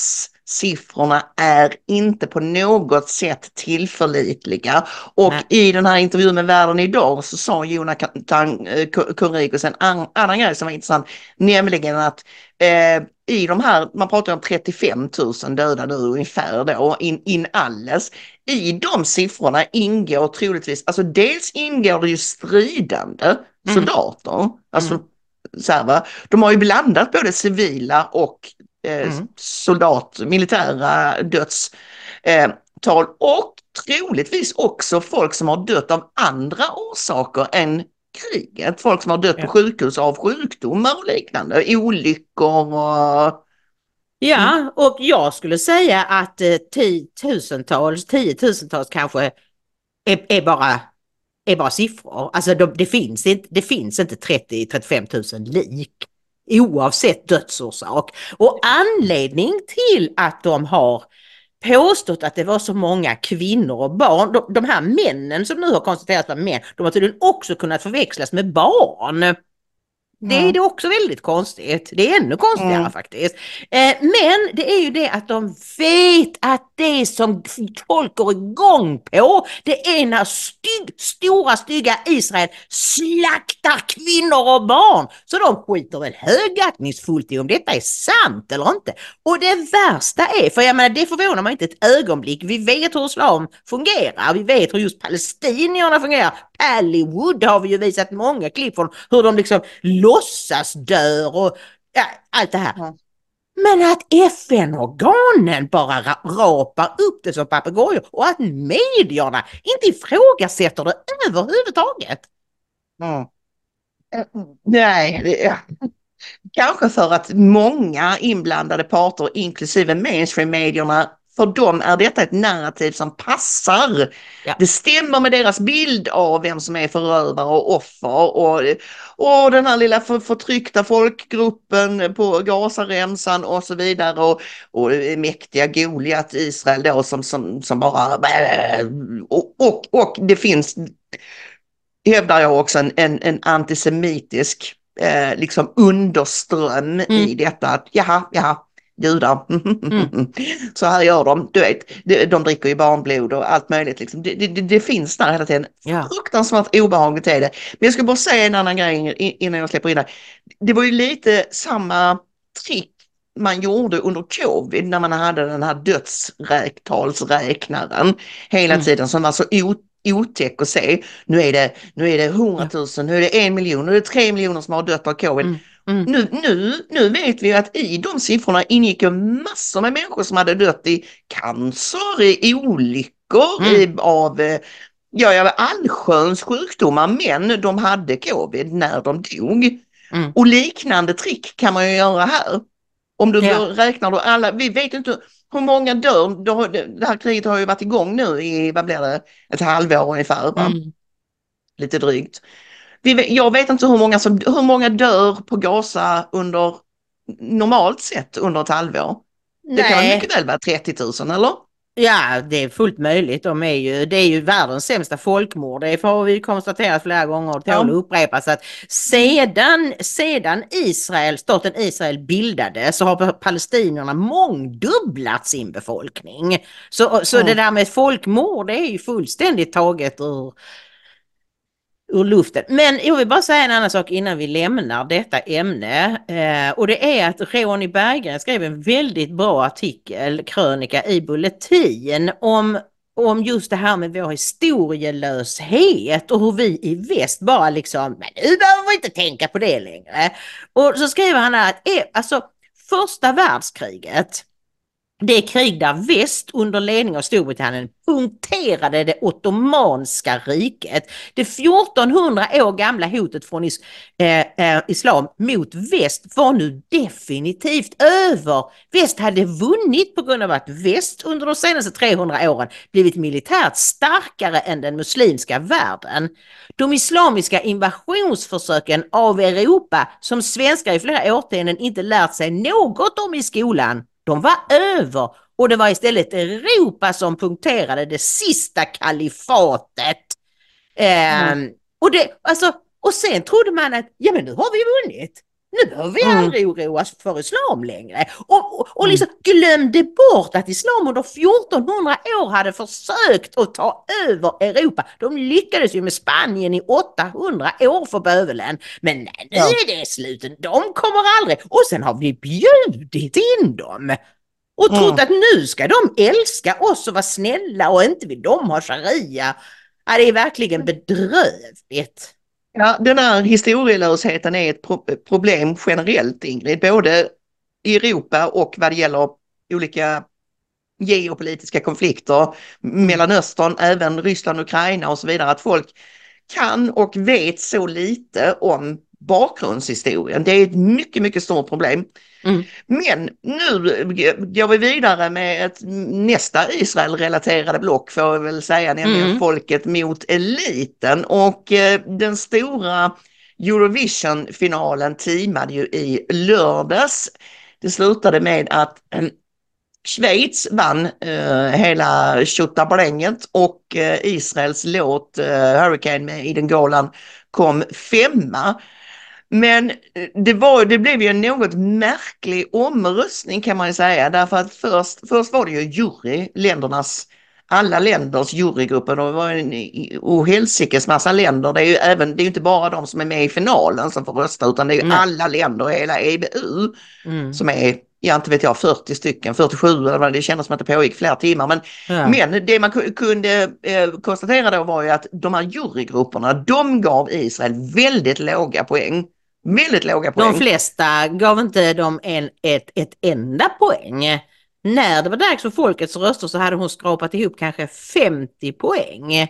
siffrorna är inte på något sätt tillförlitliga. Och i den här intervjun med Världen idag så sa Jonathan Conricus en annan grej som var intressant, nämligen att i de här, man pratar om 35 000 döda nu ungefär då, alles. I de siffrorna ingår troligtvis, alltså dels ingår det ju stridande soldater, alltså så här, va? De har ju blandat både civila och militära dödstal och troligtvis också folk som har dött av andra orsaker än kriget. Folk som har dött på sjukhus av sjukdomar och liknande, olyckor och... Ja, och jag skulle säga att tiotusentals kanske är bara siffror. Alltså det finns inte 30-35 000 lik oavsett dödsorsak. Och anledning till att de har påstått att det var så många kvinnor och barn, de här männen som nu har konstaterats vara män, de har tydligen också kunnat förväxlas med barn. Det är det också väldigt konstigt. Det är ännu konstigare faktiskt. Men det är ju det att de vet att det som folk går igång på, det är när stora stygga Israel slaktar kvinnor och barn. Så de skiter väl högaktningsfullt i om detta är sant eller inte. Och det värsta är, för jag menar, det förvånar mig inte ett ögonblick. Vi vet hur islam fungerar. Vi vet hur just palestinierna fungerar. Hollywood har vi ju visat många klipp från hur de liksom låtsas dör och allt det här. Men att FN-organen bara rapar upp det som papegojor och att medierna inte ifrågasätter det överhuvudtaget. Nej, kanske för att många inblandade parter, inklusive mainstream-medierna, för dem är detta ett narrativ som passar. Ja. Det stämmer med deras bild av vem som är förövare och offer och den här lilla förtryckta folkgruppen på Gazaremsan och så vidare och mäktiga Goliat Israel då som bara och det finns, hävdar jag också, en antisemitisk liksom underström i detta att jaha judar, så här gör de, du vet, de dricker ju barnblod och allt möjligt liksom. Det finns där hela tiden. Fruktansvärt obehagligt är det. Men jag ska bara säga en annan grej innan jag släpper in det. Det var ju lite samma trick man gjorde under covid när man hade den här dödstalsräknaren hela tiden som var så otäck att se. Nu är det 100 000, nu är det 1 miljon, nu är det 3 miljoner som har dött av covid. Nu vet vi att i de siffrorna ingick massor med människor som hade dött i cancer, i olyckor, av allsköns sjukdomar, men de hade covid när de dog. Och liknande trick kan man ju göra här. Om du räknar då alla, vi vet inte hur många dör, det här kriget har ju varit igång nu i, vad blir det, ett halvår ungefär, va? Lite drygt. Jag vet inte hur många dör på Gaza under normalt sett under ett halvår. Det kan mycket väl vara 30 000, eller? Ja, det är fullt möjligt. Det är ju världens sämsta folkmord. Det har vi konstaterat flera gånger och tål att upprepas att sedan staten Israel bildades så har palestinierna mångdubblat sin befolkning. Så det där med folkmord, det är ju fullständigt taget ur luften. Men jag vill bara säga en annan sak innan vi lämnar detta ämne. Och det är att Ronny Berggren skrev en väldigt bra krönika i Bulletin om just det här med vår historielöshet och hur vi i väst bara liksom, men nu behöver vi inte tänka på det längre. Och så skriver han här att första världskriget, det krig där väst under ledning av Storbritannien punkterade det ottomanska riket. Det 1400 år gamla hotet från islam mot väst var nu definitivt över. Väst hade vunnit på grund av att väst under de senaste 300 åren blivit militärt starkare än den muslimska världen. De islamiska invasionsförsöken av Europa som svenskar i flera årtionden inte lärt sig något om i skolan, de var över och det var istället Europa som punkterade det sista kalifatet. Och sen trodde man att men nu har vi vunnit. Nu behöver vi aldrig oroa oss för islam längre. Och liksom glömde bort att islam under 1400 år hade försökt att ta över Europa. De lyckades ju med Spanien i 800 år för bövelen. Men nej, nu är det sluten. De kommer aldrig. Och sen har vi bjudit in dem. Och trott att nu ska de älska oss och vara snälla och inte vill de ha sharia. Ja, det är verkligen bedrövligt. Ja, den här historielösheten är ett problem generellt, Ingrid, både i Europa och vad det gäller olika geopolitiska konflikter, Mellanöstern, även Ryssland, Ukraina och så vidare, att folk kan och vet så lite om bakgrundshistorien. Det är ett mycket, mycket stort problem. Men nu går vi vidare med ett nästa Israel-relaterade block, får jag väl säga, nämligen folket mot eliten. Och den stora Eurovision-finalen teamade ju i lördags. Det slutade med att Schweiz vann hela tjottablänget och Israels låt Hurricane med Eden Golan kom 5:a. Men det blev ju en något märklig omröstning kan man ju säga, därför att först var det ju alla länders jurygrupper, och det var en ohelsikes massa länder. Det är ju inte bara de som är med i finalen som får rösta, utan det är ju alla länder, hela EBU som är, inte vet jag, 40 stycken, 47 eller vad det kändes som att det pågick flera timmar. Men det man kunde konstatera då var ju att de här jurygrupperna, de gav Israel väldigt låga poäng. De flesta gav inte dem ett enda poäng. När det var dags för folkets röster så hade hon skrapat ihop kanske 50 poäng.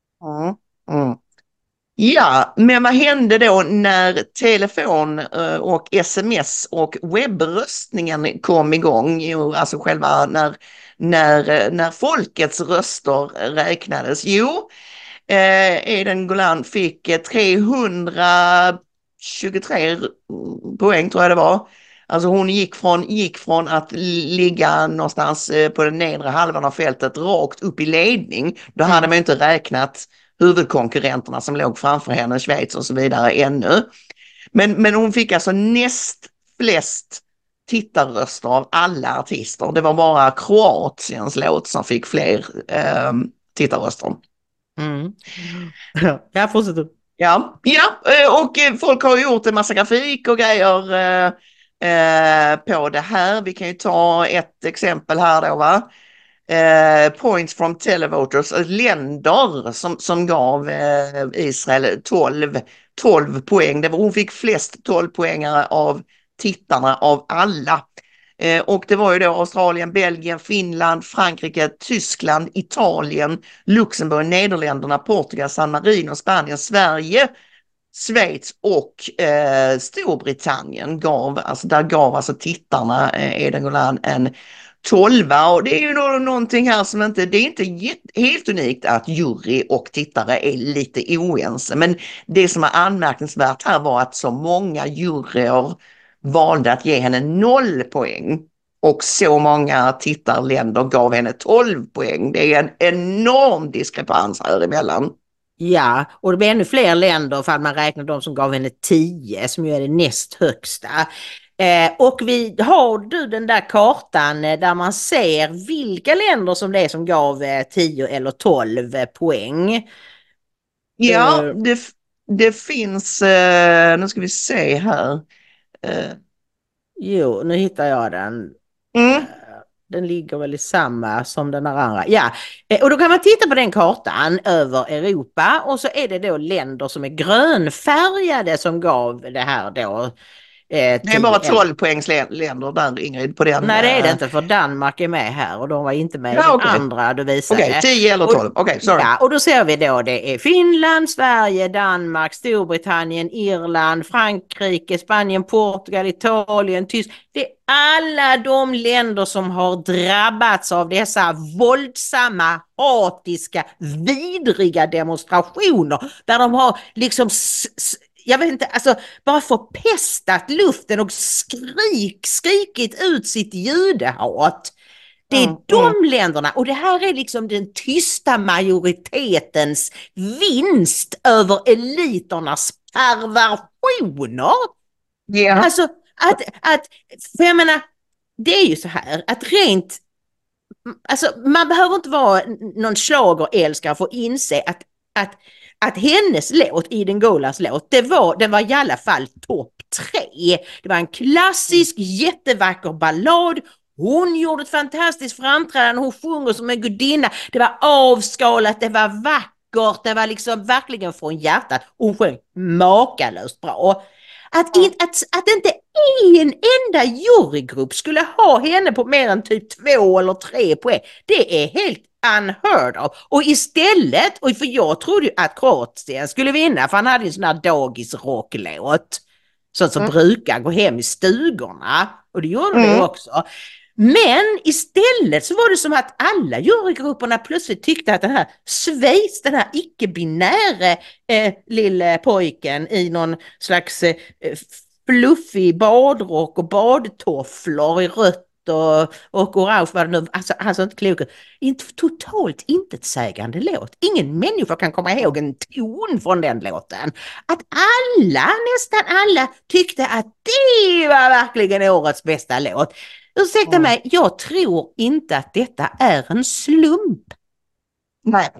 Ja, men vad hände då när telefon och sms och webbröstningen kom igång? Jo, alltså själva när folkets röster räknades. Jo, Eden Golan fick 323 poäng tror jag det var. Alltså hon gick från att ligga någonstans på den nedre halvan av fältet rakt upp i ledning. Då hade man inte räknat huvudkonkurrenterna som låg framför henne, Schweiz och så vidare ännu. Men hon fick alltså näst flest tittarröster av alla artister. Det var bara Kroatiens låt som fick fler tittarröster. Jag fortsätter. Ja, och folk har gjort en massa grafik och grejer på det här. Vi kan ju ta ett exempel här då, va? Points from televoters, länder som gav Israel 12 poäng. Hon fick flest 12-poängare av tittarna av alla. Och det var ju då Australien, Belgien, Finland, Frankrike, Tyskland, Italien, Luxemburg, Nederländerna, Portugal, San Marino, Spanien, Sverige, Schweiz och Storbritannien gav tittarna Eden Golan en 12. Och det är ju någonting här som det är inte helt unikt att jury och tittare är lite oense, men det som är anmärkningsvärt här var att så många juryer valde att ge henne 0 poäng och så många tittarländer gav henne 12 poäng. Det är en enorm diskrepans här emellan. Ja, och det blir ännu fler länder för att man räknar de som gav henne 10, som ju är det näst högsta. Och har du den där kartan där man ser vilka länder som det är som gav 10 eller 12 poäng? Ja, det finns, nu ska vi se här. Jo, nu hittar jag den. Den ligger väl i samma som den andra. Ja, och då kan man titta på den kartan över Europa och så är det då länder som är grönfärgade som gav det här då. Det är bara 12 poängs länder där, Ingrid, på den. Nej, det är det inte, för Danmark är med här och de var inte med i den andra du visade. Okej, 10 eller 12. Okej, sorry. Ja, och då ser vi då det är Finland, Sverige, Danmark, Storbritannien, Irland, Frankrike, Spanien, Portugal, Italien, Tyskland. Det är alla de länder som har drabbats av dessa våldsamma, hatiska, vidriga demonstrationer där de har liksom jag vet inte, alltså bara förpestat luften och skrikit ut sitt judehat. Det är de länderna, och det här är liksom den tysta majoritetens vinst över eliternas perversioner. Ja. Alltså för jag menar, det är ju så här att alltså man behöver inte vara någon schlagerälskare för att inse att hennes låt, Iden Gulas låt, den var i alla fall topp 3. Det var en klassisk jättevacker ballad. Hon gjorde ett fantastiskt framträdande, hon sjunger som en gudinna. Det var avskalat, det var vackert, det var liksom verkligen från hjärtat. Hon sjöng makalöst bra. Att inte en enda jurygrupp skulle ha henne på mer än typ 2 eller 3 poäng, det är helt unheard of. Och istället, för jag trodde ju att Kroatien skulle vinna, för han hade en sån här dagisrocklåt som brukar gå hem i stugorna, och det gjorde det också. Men istället så var det som att alla jurygrupperna plötsligt tyckte att den här Schweiz, den här icke-binäre lilla pojken i någon slags fluffig badrock och badtofflor i rött och orange, var det nu, alltså inte klok, totalt intetsägande låt. Ingen människa kan komma ihåg en ton från den låten. Att nästan alla tyckte att det var verkligen årets bästa låt. Ursäkta mig, jag tror inte att detta är en slump. Nej,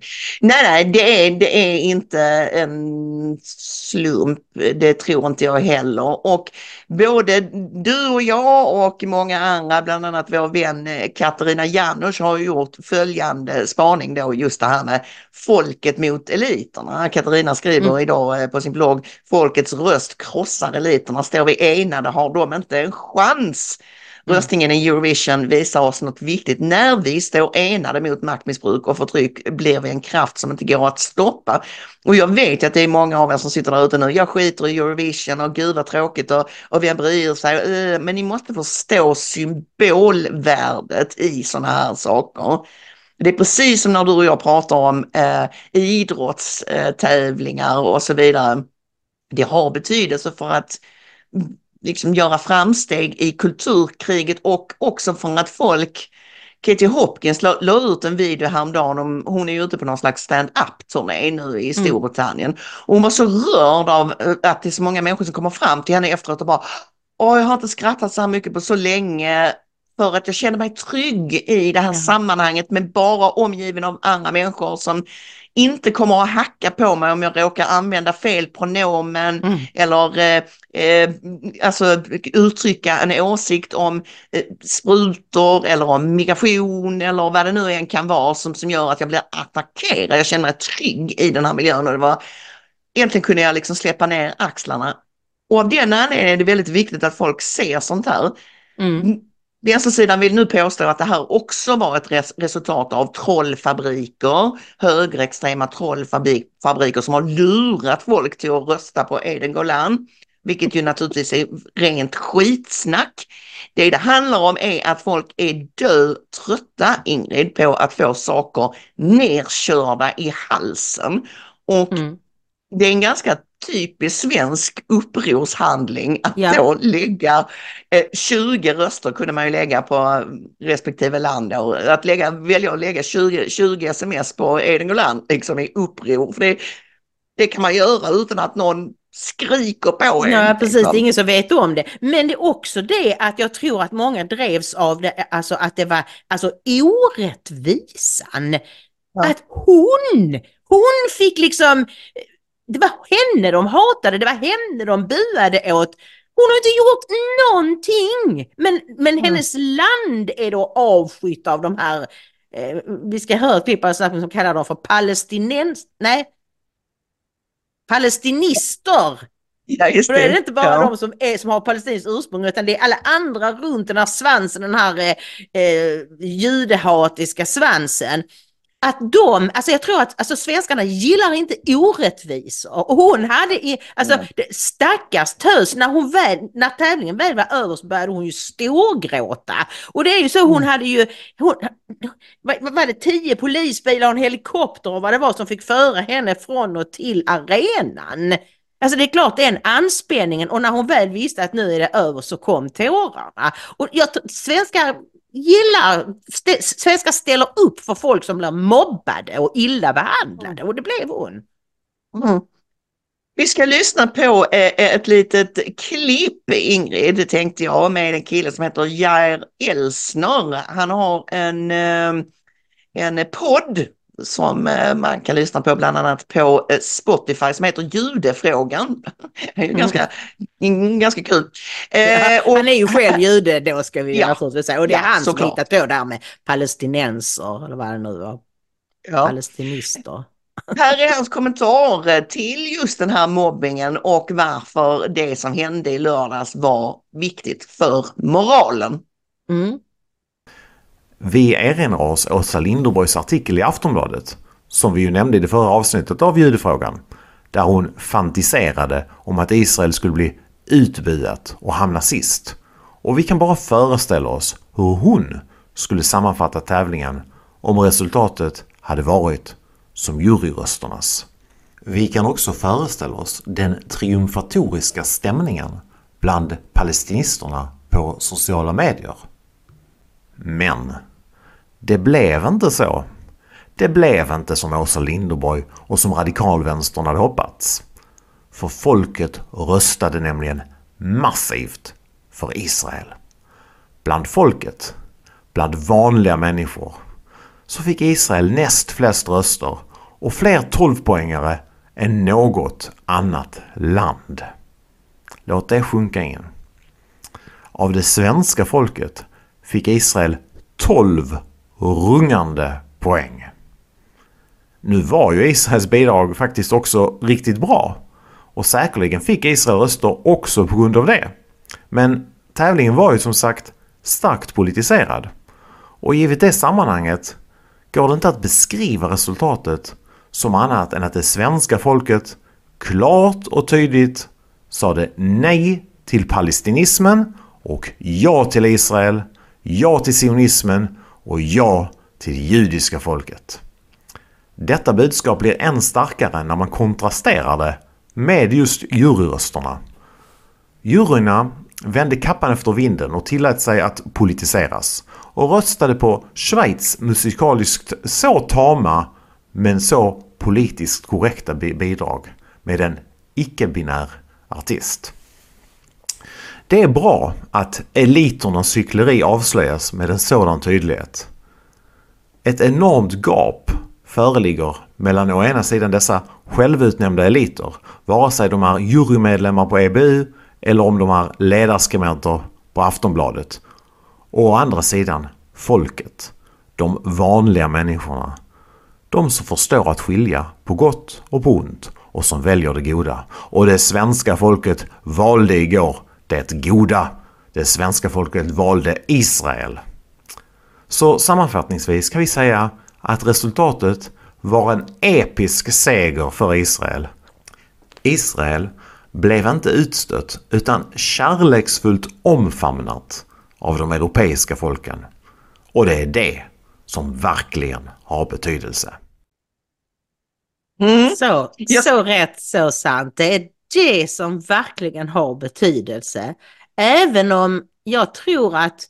det är inte en slump, det tror inte jag heller. Och både du och jag och många andra, bland annat vår vän Katarina Janouch, har gjort följande spaning då, just det här med folket mot eliterna. Katarina skriver idag på sin blogg: folkets röst krossar eliterna, står vi enade har de inte en chans. Röstningen i Eurovision visar oss något viktigt. När vi står enade mot maktmissbruk och förtryck blir vi en kraft som inte går att stoppa. Och jag vet att det är många av er som sitter där ute nu. Jag skiter i Eurovision och gud vad tråkigt och vem bryr sig. Men ni måste förstå symbolvärdet i sådana här saker. Det är precis som när du och jag pratar om idrottstävlingar och så vidare. Det har betydelse för att liksom göra framsteg i kulturkriget, och också för att folk, Katie Hopkins la ut en video häromdagen, hon är ju ute på någon slags stand-up-turné nu i Storbritannien, och hon var så rörd av att det är så många människor som kommer fram till henne efteråt och bara, jag har inte skrattat så här mycket på så länge, för att jag känner mig trygg i det här sammanhanget, men bara omgiven av andra människor som inte kommer att hacka på mig om jag råkar använda fel pronomen eller alltså uttrycka en åsikt om sprutor eller om migration eller vad det nu än kan vara som gör att jag blir attackerad. Jag känner mig trygg i den här miljön, och egentligen kunde jag liksom släppa ner axlarna. Och av den anledningen är det väldigt viktigt att folk ser sånt här. Vänstersidan vill nu påstå att det här också var ett resultat av trollfabriker, högerextrema trollfabriker som har lurat folk till att rösta på Eden Golan, vilket ju naturligtvis är rent skitsnack. Det handlar om är att folk är trötta, Ingrid, på att få saker nerkörda i halsen. Och det är en ganska typisk svensk upprorshandling att då lägga 20 röster kunde man ju lägga på respektive land, och att välja att lägga 20 sms på Eden Golan liksom i uppror, för det kan man göra utan att någon skriker på en. Ja, precis, det är ingen som vet om det. Men det är också det att jag tror att många drevs av det, alltså att det var orättvisan. Att hon fick liksom, det var henne de hatade, det var henne de buade åt. Hon har inte gjort någonting. Men hennes land är då avskytt av de här, vi ska höra ett klipp som kallar dem för palestinister. Ja, just det. För det är inte bara de som har palestinskt ursprung, utan det är alla andra runt den här svansen, den här judehatiska svansen. Att jag tror att svenskarna gillar inte orättvisor, och hon hade stackars tös, när tävlingen väl var över så började hon ju storgråta, och det är ju så, hon hade ju var det 10 polisbilar och en helikopter och vad det var som fick föra henne från och till arenan. Alltså det är klart det är en anspänningen, och när hon väl visste att nu är det över så kom tårarna. Och svenskar ställer upp för folk som blir mobbade och illa behandlade, och det blev hon. Vi ska lyssna på ett litet klipp, Ingrid, tänkte jag, med en kille som heter Jair Elsner. Han har en podd som man kan lyssna på bland annat på Spotify som heter Judefrågan. Det är ju ganska kul. Han är ju själv jude då, ska vi naturligtvis säga. Och det är han såklart som hittat på det här med palestinenser, eller vad det nu var. Palestinister. Här är hans kommentar till just den här mobbingen och varför det som hände i lördags var viktigt för moralen. Vi erinrar oss Åsa Linderborgs artikel i Aftonbladet, som vi ju nämnde i det förra avsnittet av judefrågan, där hon fantiserade om att Israel skulle bli utbuat och hamna sist. Och vi kan bara föreställa oss hur hon skulle sammanfatta tävlingen om resultatet hade varit som juryrösternas. Vi kan också föreställa oss den triumfatoriska stämningen bland palestinisterna på sociala medier. Men det blev inte så. Det blev inte som Åsa Linderborg och som radikalvänstern hade hoppats. För folket röstade nämligen massivt för Israel. Bland folket, bland vanliga människor, så fick Israel näst flest röster och fler 12-poängare än något annat land. Låt det sjunka in. Av det svenska folket fick Israel 12 rungande poäng. Nu var ju Israels bidrag faktiskt också riktigt bra, och säkerligen fick Israel röster också på grund av det. Men tävlingen var ju som sagt starkt politiserad, och givet det sammanhanget går det inte att beskriva resultatet som annat än att det svenska folket klart och tydligt sade nej till palestinismen och ja till Israel, ja till sionismen och ja till det judiska folket. Detta budskap blir än starkare när man kontrasterar det med just juryrösterna. Juryna vände kappan efter vinden och tillät sig att politiseras och röstade på Schweiz musikaliskt så tama men så politiskt korrekta bidrag med en icke-binär artist. Det är bra att eliternas cykleri avslöjas med en sådan tydlighet. Ett enormt gap föreligger mellan å ena sidan dessa självutnämnda eliter, vare sig de är jurymedlemmar på EBU eller om de är ledarskribenter på Aftonbladet, och å andra sidan folket, de vanliga människorna, de som förstår att skilja på gott och på ont och som väljer det goda. Och det svenska folket valde igår det goda. Det svenska folket valde Israel. Så sammanfattningsvis kan vi säga att resultatet var en episk seger för Israel. Israel blev inte utstött utan kärleksfullt omfamnat av de europeiska folken. Och det är det som verkligen har betydelse. Så rätt, så sant. Det är det som verkligen har betydelse. Även om jag tror att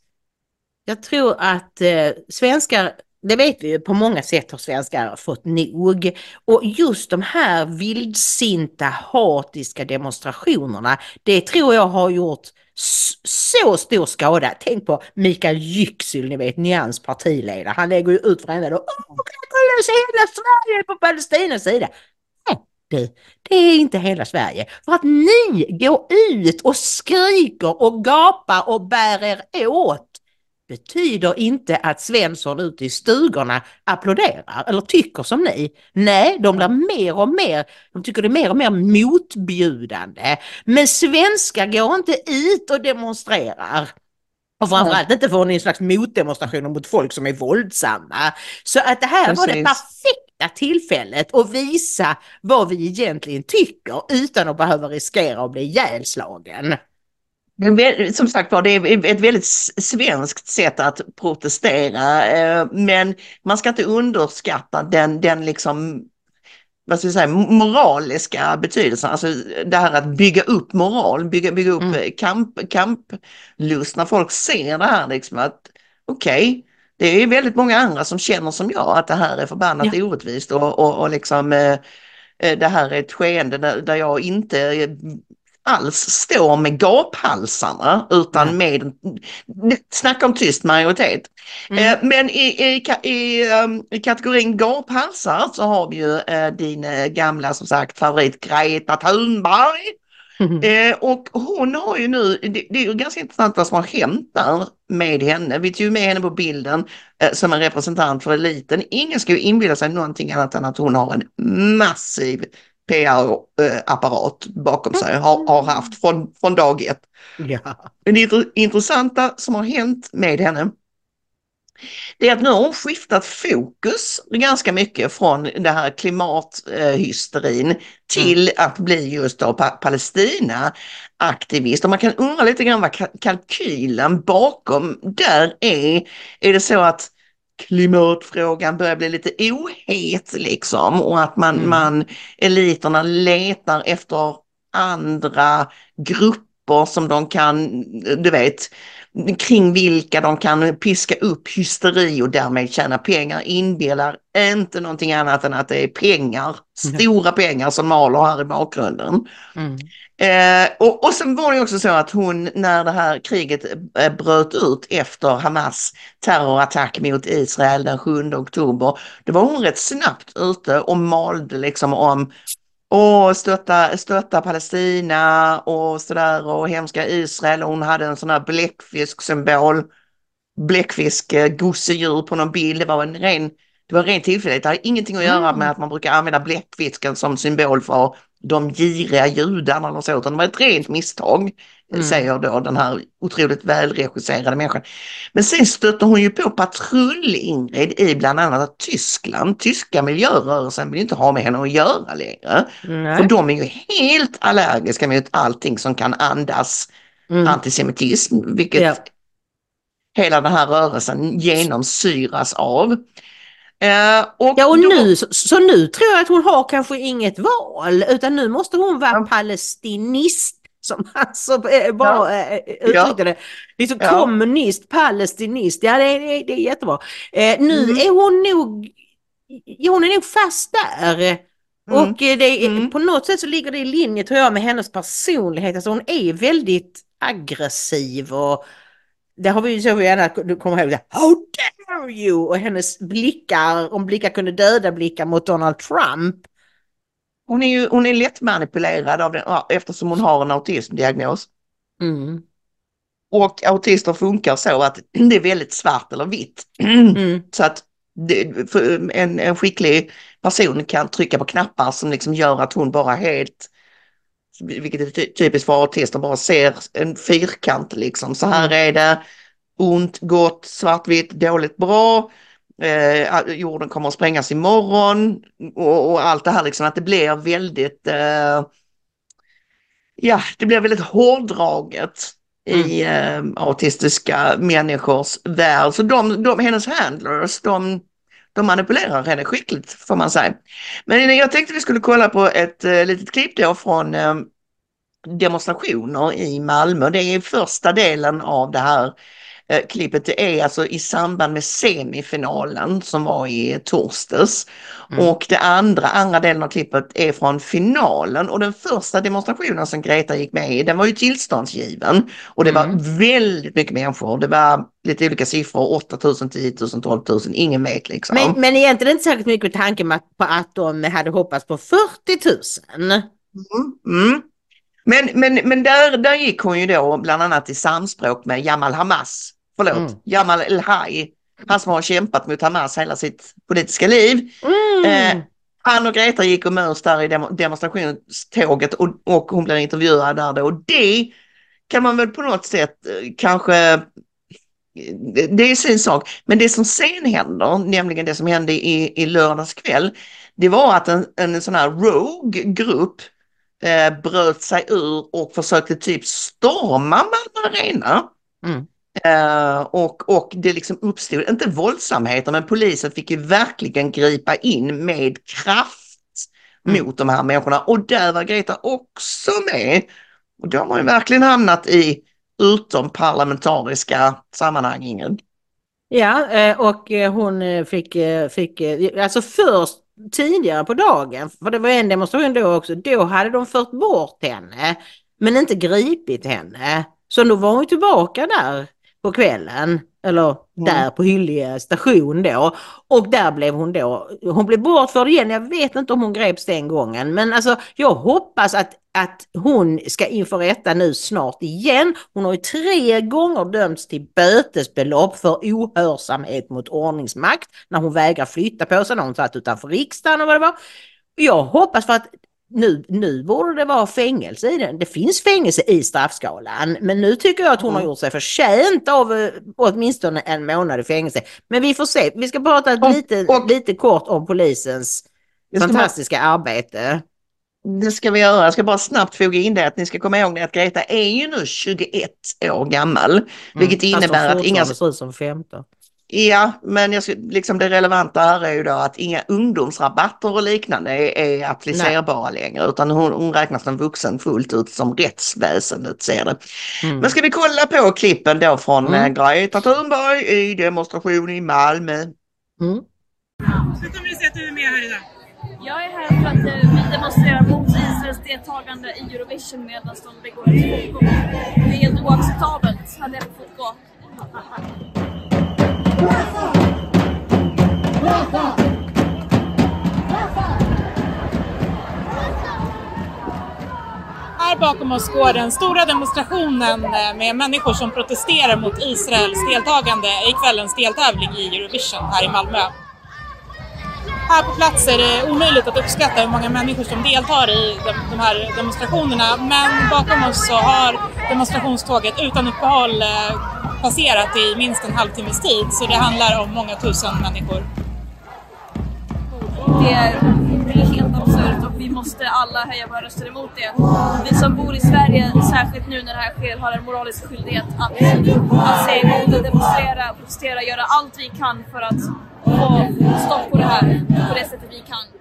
svenskar, det vet vi ju, på många sätt har svenskar fått nog. Och just de här vildsinta, hatiska demonstrationerna, det tror jag har gjort så stor skada. Tänk på Mikael Yüksel, ni vet, Nyans partiledare. Han lägger ju ut varenda dag. Hela Sverige på Palestinas sida. Det är inte hela Sverige. För att ni går ut och skriker och gapar och bär er åt betyder inte att Svensson ute i stugorna applåderar eller tycker som ni. Nej, de blir mer och mer, de tycker det är mer och mer motbjudande. Men svenskar går inte ut och demonstrerar. Och framförallt inte för en slags motdemonstrationer mot folk som är våldsamma. Så att det här var det perfekta tillfället att visa vad vi egentligen tycker utan att behöva riskera att bli ihjälslagen. Som sagt var, det är ett väldigt svenskt sätt att protestera, men man ska inte underskatta den liksom, vad ska jag säga, moraliska betydelsen. Alltså det här att bygga upp moral, bygga upp kamplust, när folk ser det här liksom att okej, det är väldigt många andra som känner som jag att det här är förbannat orättvist och liksom det här är ett skeende där jag inte alls står med gaphalsarna utan med, snacka om tyst majoritet. Men i kategorin gaphalsar så har vi ju din gamla som sagt favorit Greta Thunberg. Och hon har ju nu, det är ju ganska intressant vad som har hänt där med henne. Vi tog med henne på bilden som en representant för eliten. Ingen ska ju inbilla sig någonting annat än att hon har en massiv PR-apparat bakom sig, har haft från dag ett. Ja. Det intressanta som har hänt med henne, det är att nu har hon skiftat fokus ganska mycket från det här klimathysterin till att bli just då Palestina-aktivist. Och man kan undra lite grann vad kalkylen bakom där är. Är det så att klimatfrågan börjar bli lite ohet liksom och att eliterna letar efter andra grupper som de kan, du vet, kring vilka de kan piska upp hysteri och därmed tjäna pengar, inbillar inte någonting annat än att det är pengar, stora pengar som maler här i bakgrunden. Och sen var det också så att hon, när det här kriget bröt ut efter Hamas terrorattack mot Israel den 7 oktober, då var hon rätt snabbt ute och malde liksom om stötta Palestina och sådär och hemska Israel. Och hon hade en sån här bläckfisk-symbol, bläckfisk-gosedjur på någon bild. Det var ren tillfällighet. Det hade ingenting att göra med att man brukar använda bläckfisken som symbol för de giriga judarna eller så, utan det var ett rent misstag, säger då den här otroligt välregisserade människan. Men sen stötte hon ju på patrull Ingrid i bland annat Tyskland. Tyska miljörörelsen vill inte ha med henne att göra längre. För de är ju helt allergiska mot allting som kan andas antisemitism, vilket hela den här rörelsen genomsyras av. Nu tror jag att hon har kanske inget val, utan nu måste hon vara palestinist, som alltså bara uttryckte det. Liksom kommunist, palestinist, det är jättebra. Nu är hon är nog fast där. Och på något sätt så ligger det i linje, tror jag, med hennes personlighet. Alltså hon är väldigt aggressiv och det har vi ju så gärna kommer ihåg. How dare you? Och hennes blickar, om blickar kunde döda blickar mot Donald Trump. Hon är lätt manipulerad av den, eftersom hon har en autismdiagnos. Och autister funkar så att det är väldigt svart eller vitt. Så att en skicklig person kan trycka på knappar som liksom gör att hon bara helt, vilket är typiskt för autister, bara ser en fyrkant liksom. Så här är det, ont, gott, svartvitt, dåligt, bra. Jorden kommer att sprängas imorgon och allt det här liksom, att det blir väldigt det blir väldigt hårdraget i autistiska människors värld. Så hennes handlers, de manipulerar henne skickligt, får man säga. Men jag tänkte vi skulle kolla på ett litet klipp då från demonstrationer i Malmö. Det är första delen av det här klippet. Det är alltså i samband med semifinalen som var i torsdags. Och det andra delen av klippet är från finalen. Och den första demonstrationen som Greta gick med i, den var ju tillståndsgiven. Och det var väldigt mycket människor. Det var lite olika siffror, 8 000, 10 000, 12 000, ingen vet liksom. Men egentligen inte särskilt mycket med tanke på att de hade hoppats på 40 000. Men där gick hon ju då bland annat i samspråk med Jamal El-Haj, han som har kämpat mot Hamas hela sitt politiska liv. Han och Greta gick och möts där i demonstrationståget och hon blev intervjuad där då. Och det kan man väl på något sätt kanske, det är sin sak. Men det som sen händer, nämligen det som hände i lördags kväll, det var att en sån här rogue-grupp bröt sig ur och försökte typ storma Malmö Arena. Och det liksom uppstod, inte våldsamheter, men polisen fick ju verkligen gripa in med kraft mot de här människorna. Och där var Greta också med. Och de har ju verkligen hamnat i utomparlamentariska sammanhang, Ingrid. Ja, och hon fick alltså först tidigare på dagen, för det var en demonstration då också, då hade de fört bort henne men inte gripit henne. Så då var hon tillbaka där på kvällen, eller där på Hyllie station då, och där blev hon blev bortförd igen. Jag vet inte om hon greps den gången, men alltså jag hoppas att hon ska inför rätta nu snart igen. Hon har ju 3 gånger dömts till bötesbelopp för ohörsamhet mot ordningsmakt när hon vägrar flytta på sig, när hon satt utanför riksdagen och vad det var. Jag hoppas, för att nu borde det vara fängelse i den. Det finns fängelse i straffskalan, men nu tycker jag att hon har gjort sig förtjänt av åtminstone 1 månad i fängelse. Men vi får se. Vi ska prata lite kort om polisens fantastiska arbete. Det ska vi göra. Jag ska bara snabbt foga in det att ni ska komma ihåg att Greta är ju nu 21 år gammal. Vilket innebär att inga... ser ut som 15. Ja, men liksom det relevanta här är ju då att inga ungdomsrabatter och liknande är applicerbara längre, utan hon räknas som vuxen fullt ut som rättsväsendet ser det. Men ska vi kolla på klippen då från Greta Thunberg i demonstration i Malmö. Hur kommer det sig att du är med här idag? Jag är här för att vi demonstrerar mot Israels deltagande i Eurovision medan de begår ett folkmord. Det är helt oacceptabelt. Hade jag fått gå. Här bakom oss går den stora demonstrationen med människor som protesterar mot Israels deltagande i kvällens deltävling i Eurovision här i Malmö. Här på plats är det omöjligt att uppskatta hur många människor som deltar i de här demonstrationerna, men bakom oss så har demonstrationståget utan uppehåll passerat i minst en halvtimmes tid, så det handlar om många tusen människor. Det är helt absurt och vi måste alla höja våra röster emot det. Vi som bor i Sverige, särskilt nu när det här sker, har en moralisk skyldighet att se emot, demonstrera, protestera, göra allt vi kan för att få stopp på det här på det sättet vi kan.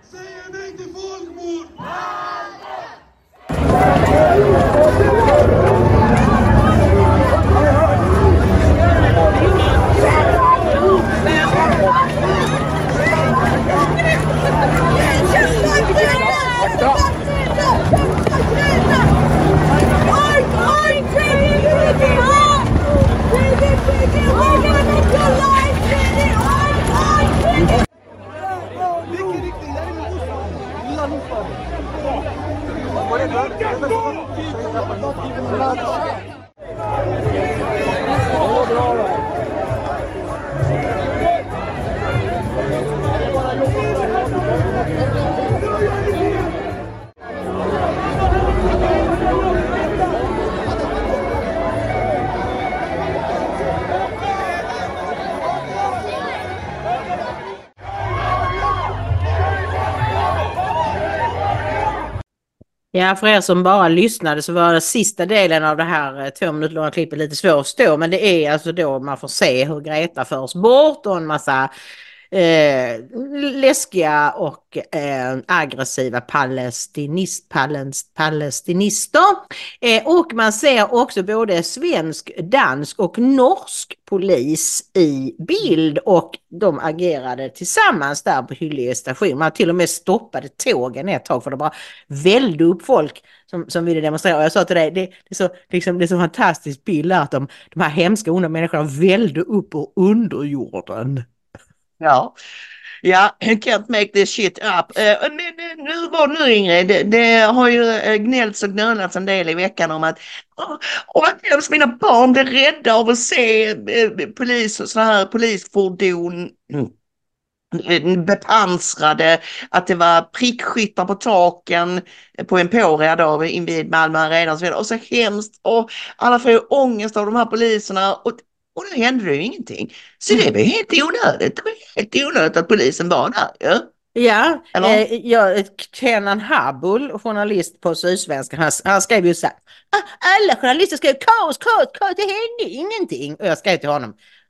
Ja, för er som bara lyssnade så var den sista delen av det här 2 minuter långa klippet lite svårt att stå, men det är alltså då man får se hur Greta förs bort och en massa läskiga och aggressiva palestinister. Och man ser också både svensk, dansk och norsk polis i bild, och de agerade tillsammans där på Hyllie station. Man till och med stoppade tågen ett tag för att bara välde upp folk som ville demonstrera. Och jag sa till dig, det är så fantastiskt bild att de här hemska onda människorna välde upp ur underjorden. Ja, can't make this shit up. Nu Ingrid, det har ju gnällts och gnölats en del i veckan om att mina barn blir rädda av att se polisfordon bepansrade, att det var prickskyttar på taken på Emporia då invid Malmö Arena och så hemskt, och alla får ju ångest av de här poliserna, och nu hände det ju ingenting. Så det var helt onödigt. Det var helt onödigt att polisen var där. Ja, Kenan Habul, journalist på Sydsvenskan, han skrev ju så här: alla journalister skrev kaos, det hände ingenting. Och jag skrev till honom,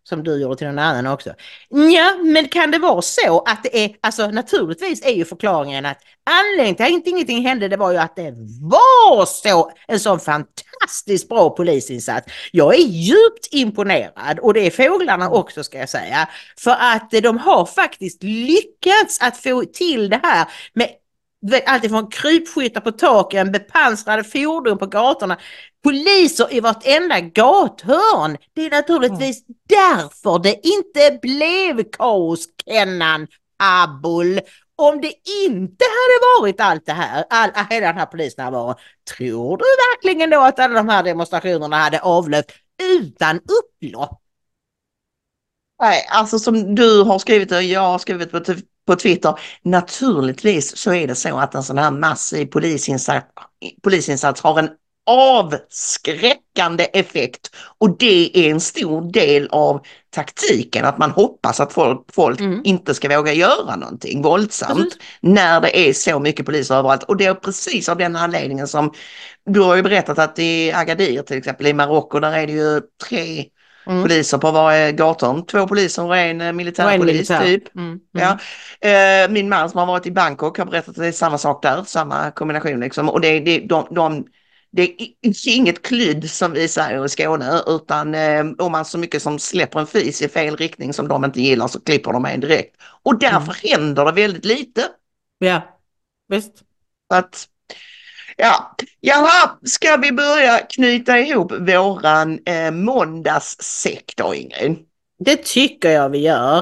som du gjorde till någon annan också. Ja, men kan det vara så att det är, alltså naturligtvis är ju förklaringen att anledningen till att ingenting hände, det var ju att det var en sån fantastiskt bra polisinsats. Jag är djupt imponerad, och det är fåglarna också, ska jag säga, för att de har faktiskt lyckats att få till det här med alltifrån krypskyttar på taken, bepansrade fordon på gatorna, poliser i vartenda gathörn. Det är naturligtvis därför det inte blev kaos, Kenan Abul. Om det inte hade varit allt det här, hela den här polisnärvaron, tror du verkligen då att alla de här demonstrationerna hade avlöpt utan upplopp? Nej, alltså som du har skrivit och jag har skrivit på Twitter, naturligtvis så är det så att en sån här massiv polisinsats har en avskräckande effekt, och det är en stor del av taktiken, att man hoppas att folk inte ska våga göra någonting våldsamt när det är så mycket poliser överallt. Och det är precis av den anledningen som du har ju berättat att i Agadir till exempel i Marocko, där är det ju 3 poliser på varje gathörn. 2 poliser och en militärpolis typ. Ja. Min man som har varit i Bangkok har berättat att det är samma sak där, samma kombination liksom. Och det är inget klydd som vi säger i Skåne, utan om man så mycket som släpper en fis i fel riktning som de inte gillar, så klipper de en direkt. Och därför händer det väldigt lite. Ja, visst. Att, jaha, ska vi börja knyta ihop våran måndagssäck då, Ingrid? Det tycker jag vi gör.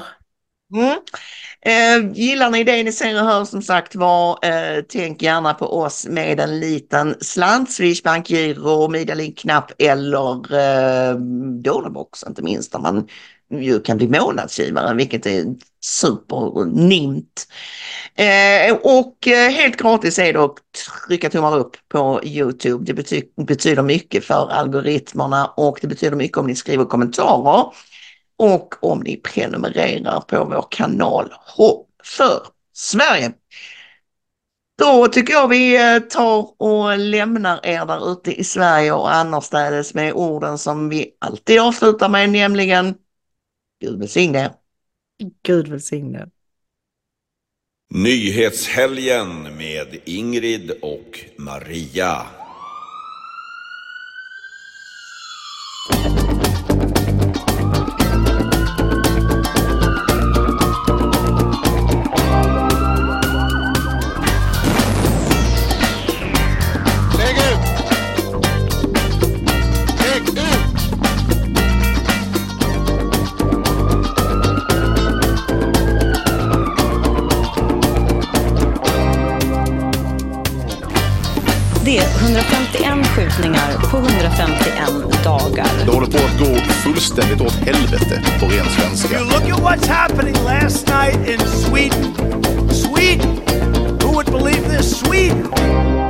Gillar ni det ni ser och hör, som sagt tänk gärna på oss med en liten slant, Swish, bankgiro, Midalink-knapp eller Donorbox, inte minst, där man ju kan bli månadsgivare, vilket är supernimt. Och helt gratis är det att trycka tummar upp på YouTube. Det betyder mycket för algoritmerna, och det betyder mycket om ni skriver kommentarer och om ni prenumererar på vår kanal Hopp för Sverige. Då tycker jag vi tar och lämnar er där ute i Sverige och annorstädes med orden som vi alltid avslutar med, nämligen Gud välsigne. Gud välsigne. Nyhetshelgen med Ingrid och Maria. Det är 151 skjutningar på 151 dagar. Det håller på att gå fullständigt åt helvete på ren svenska. You look at what's happening last night in Sweden. Sweden! Who would believe this? Sweden!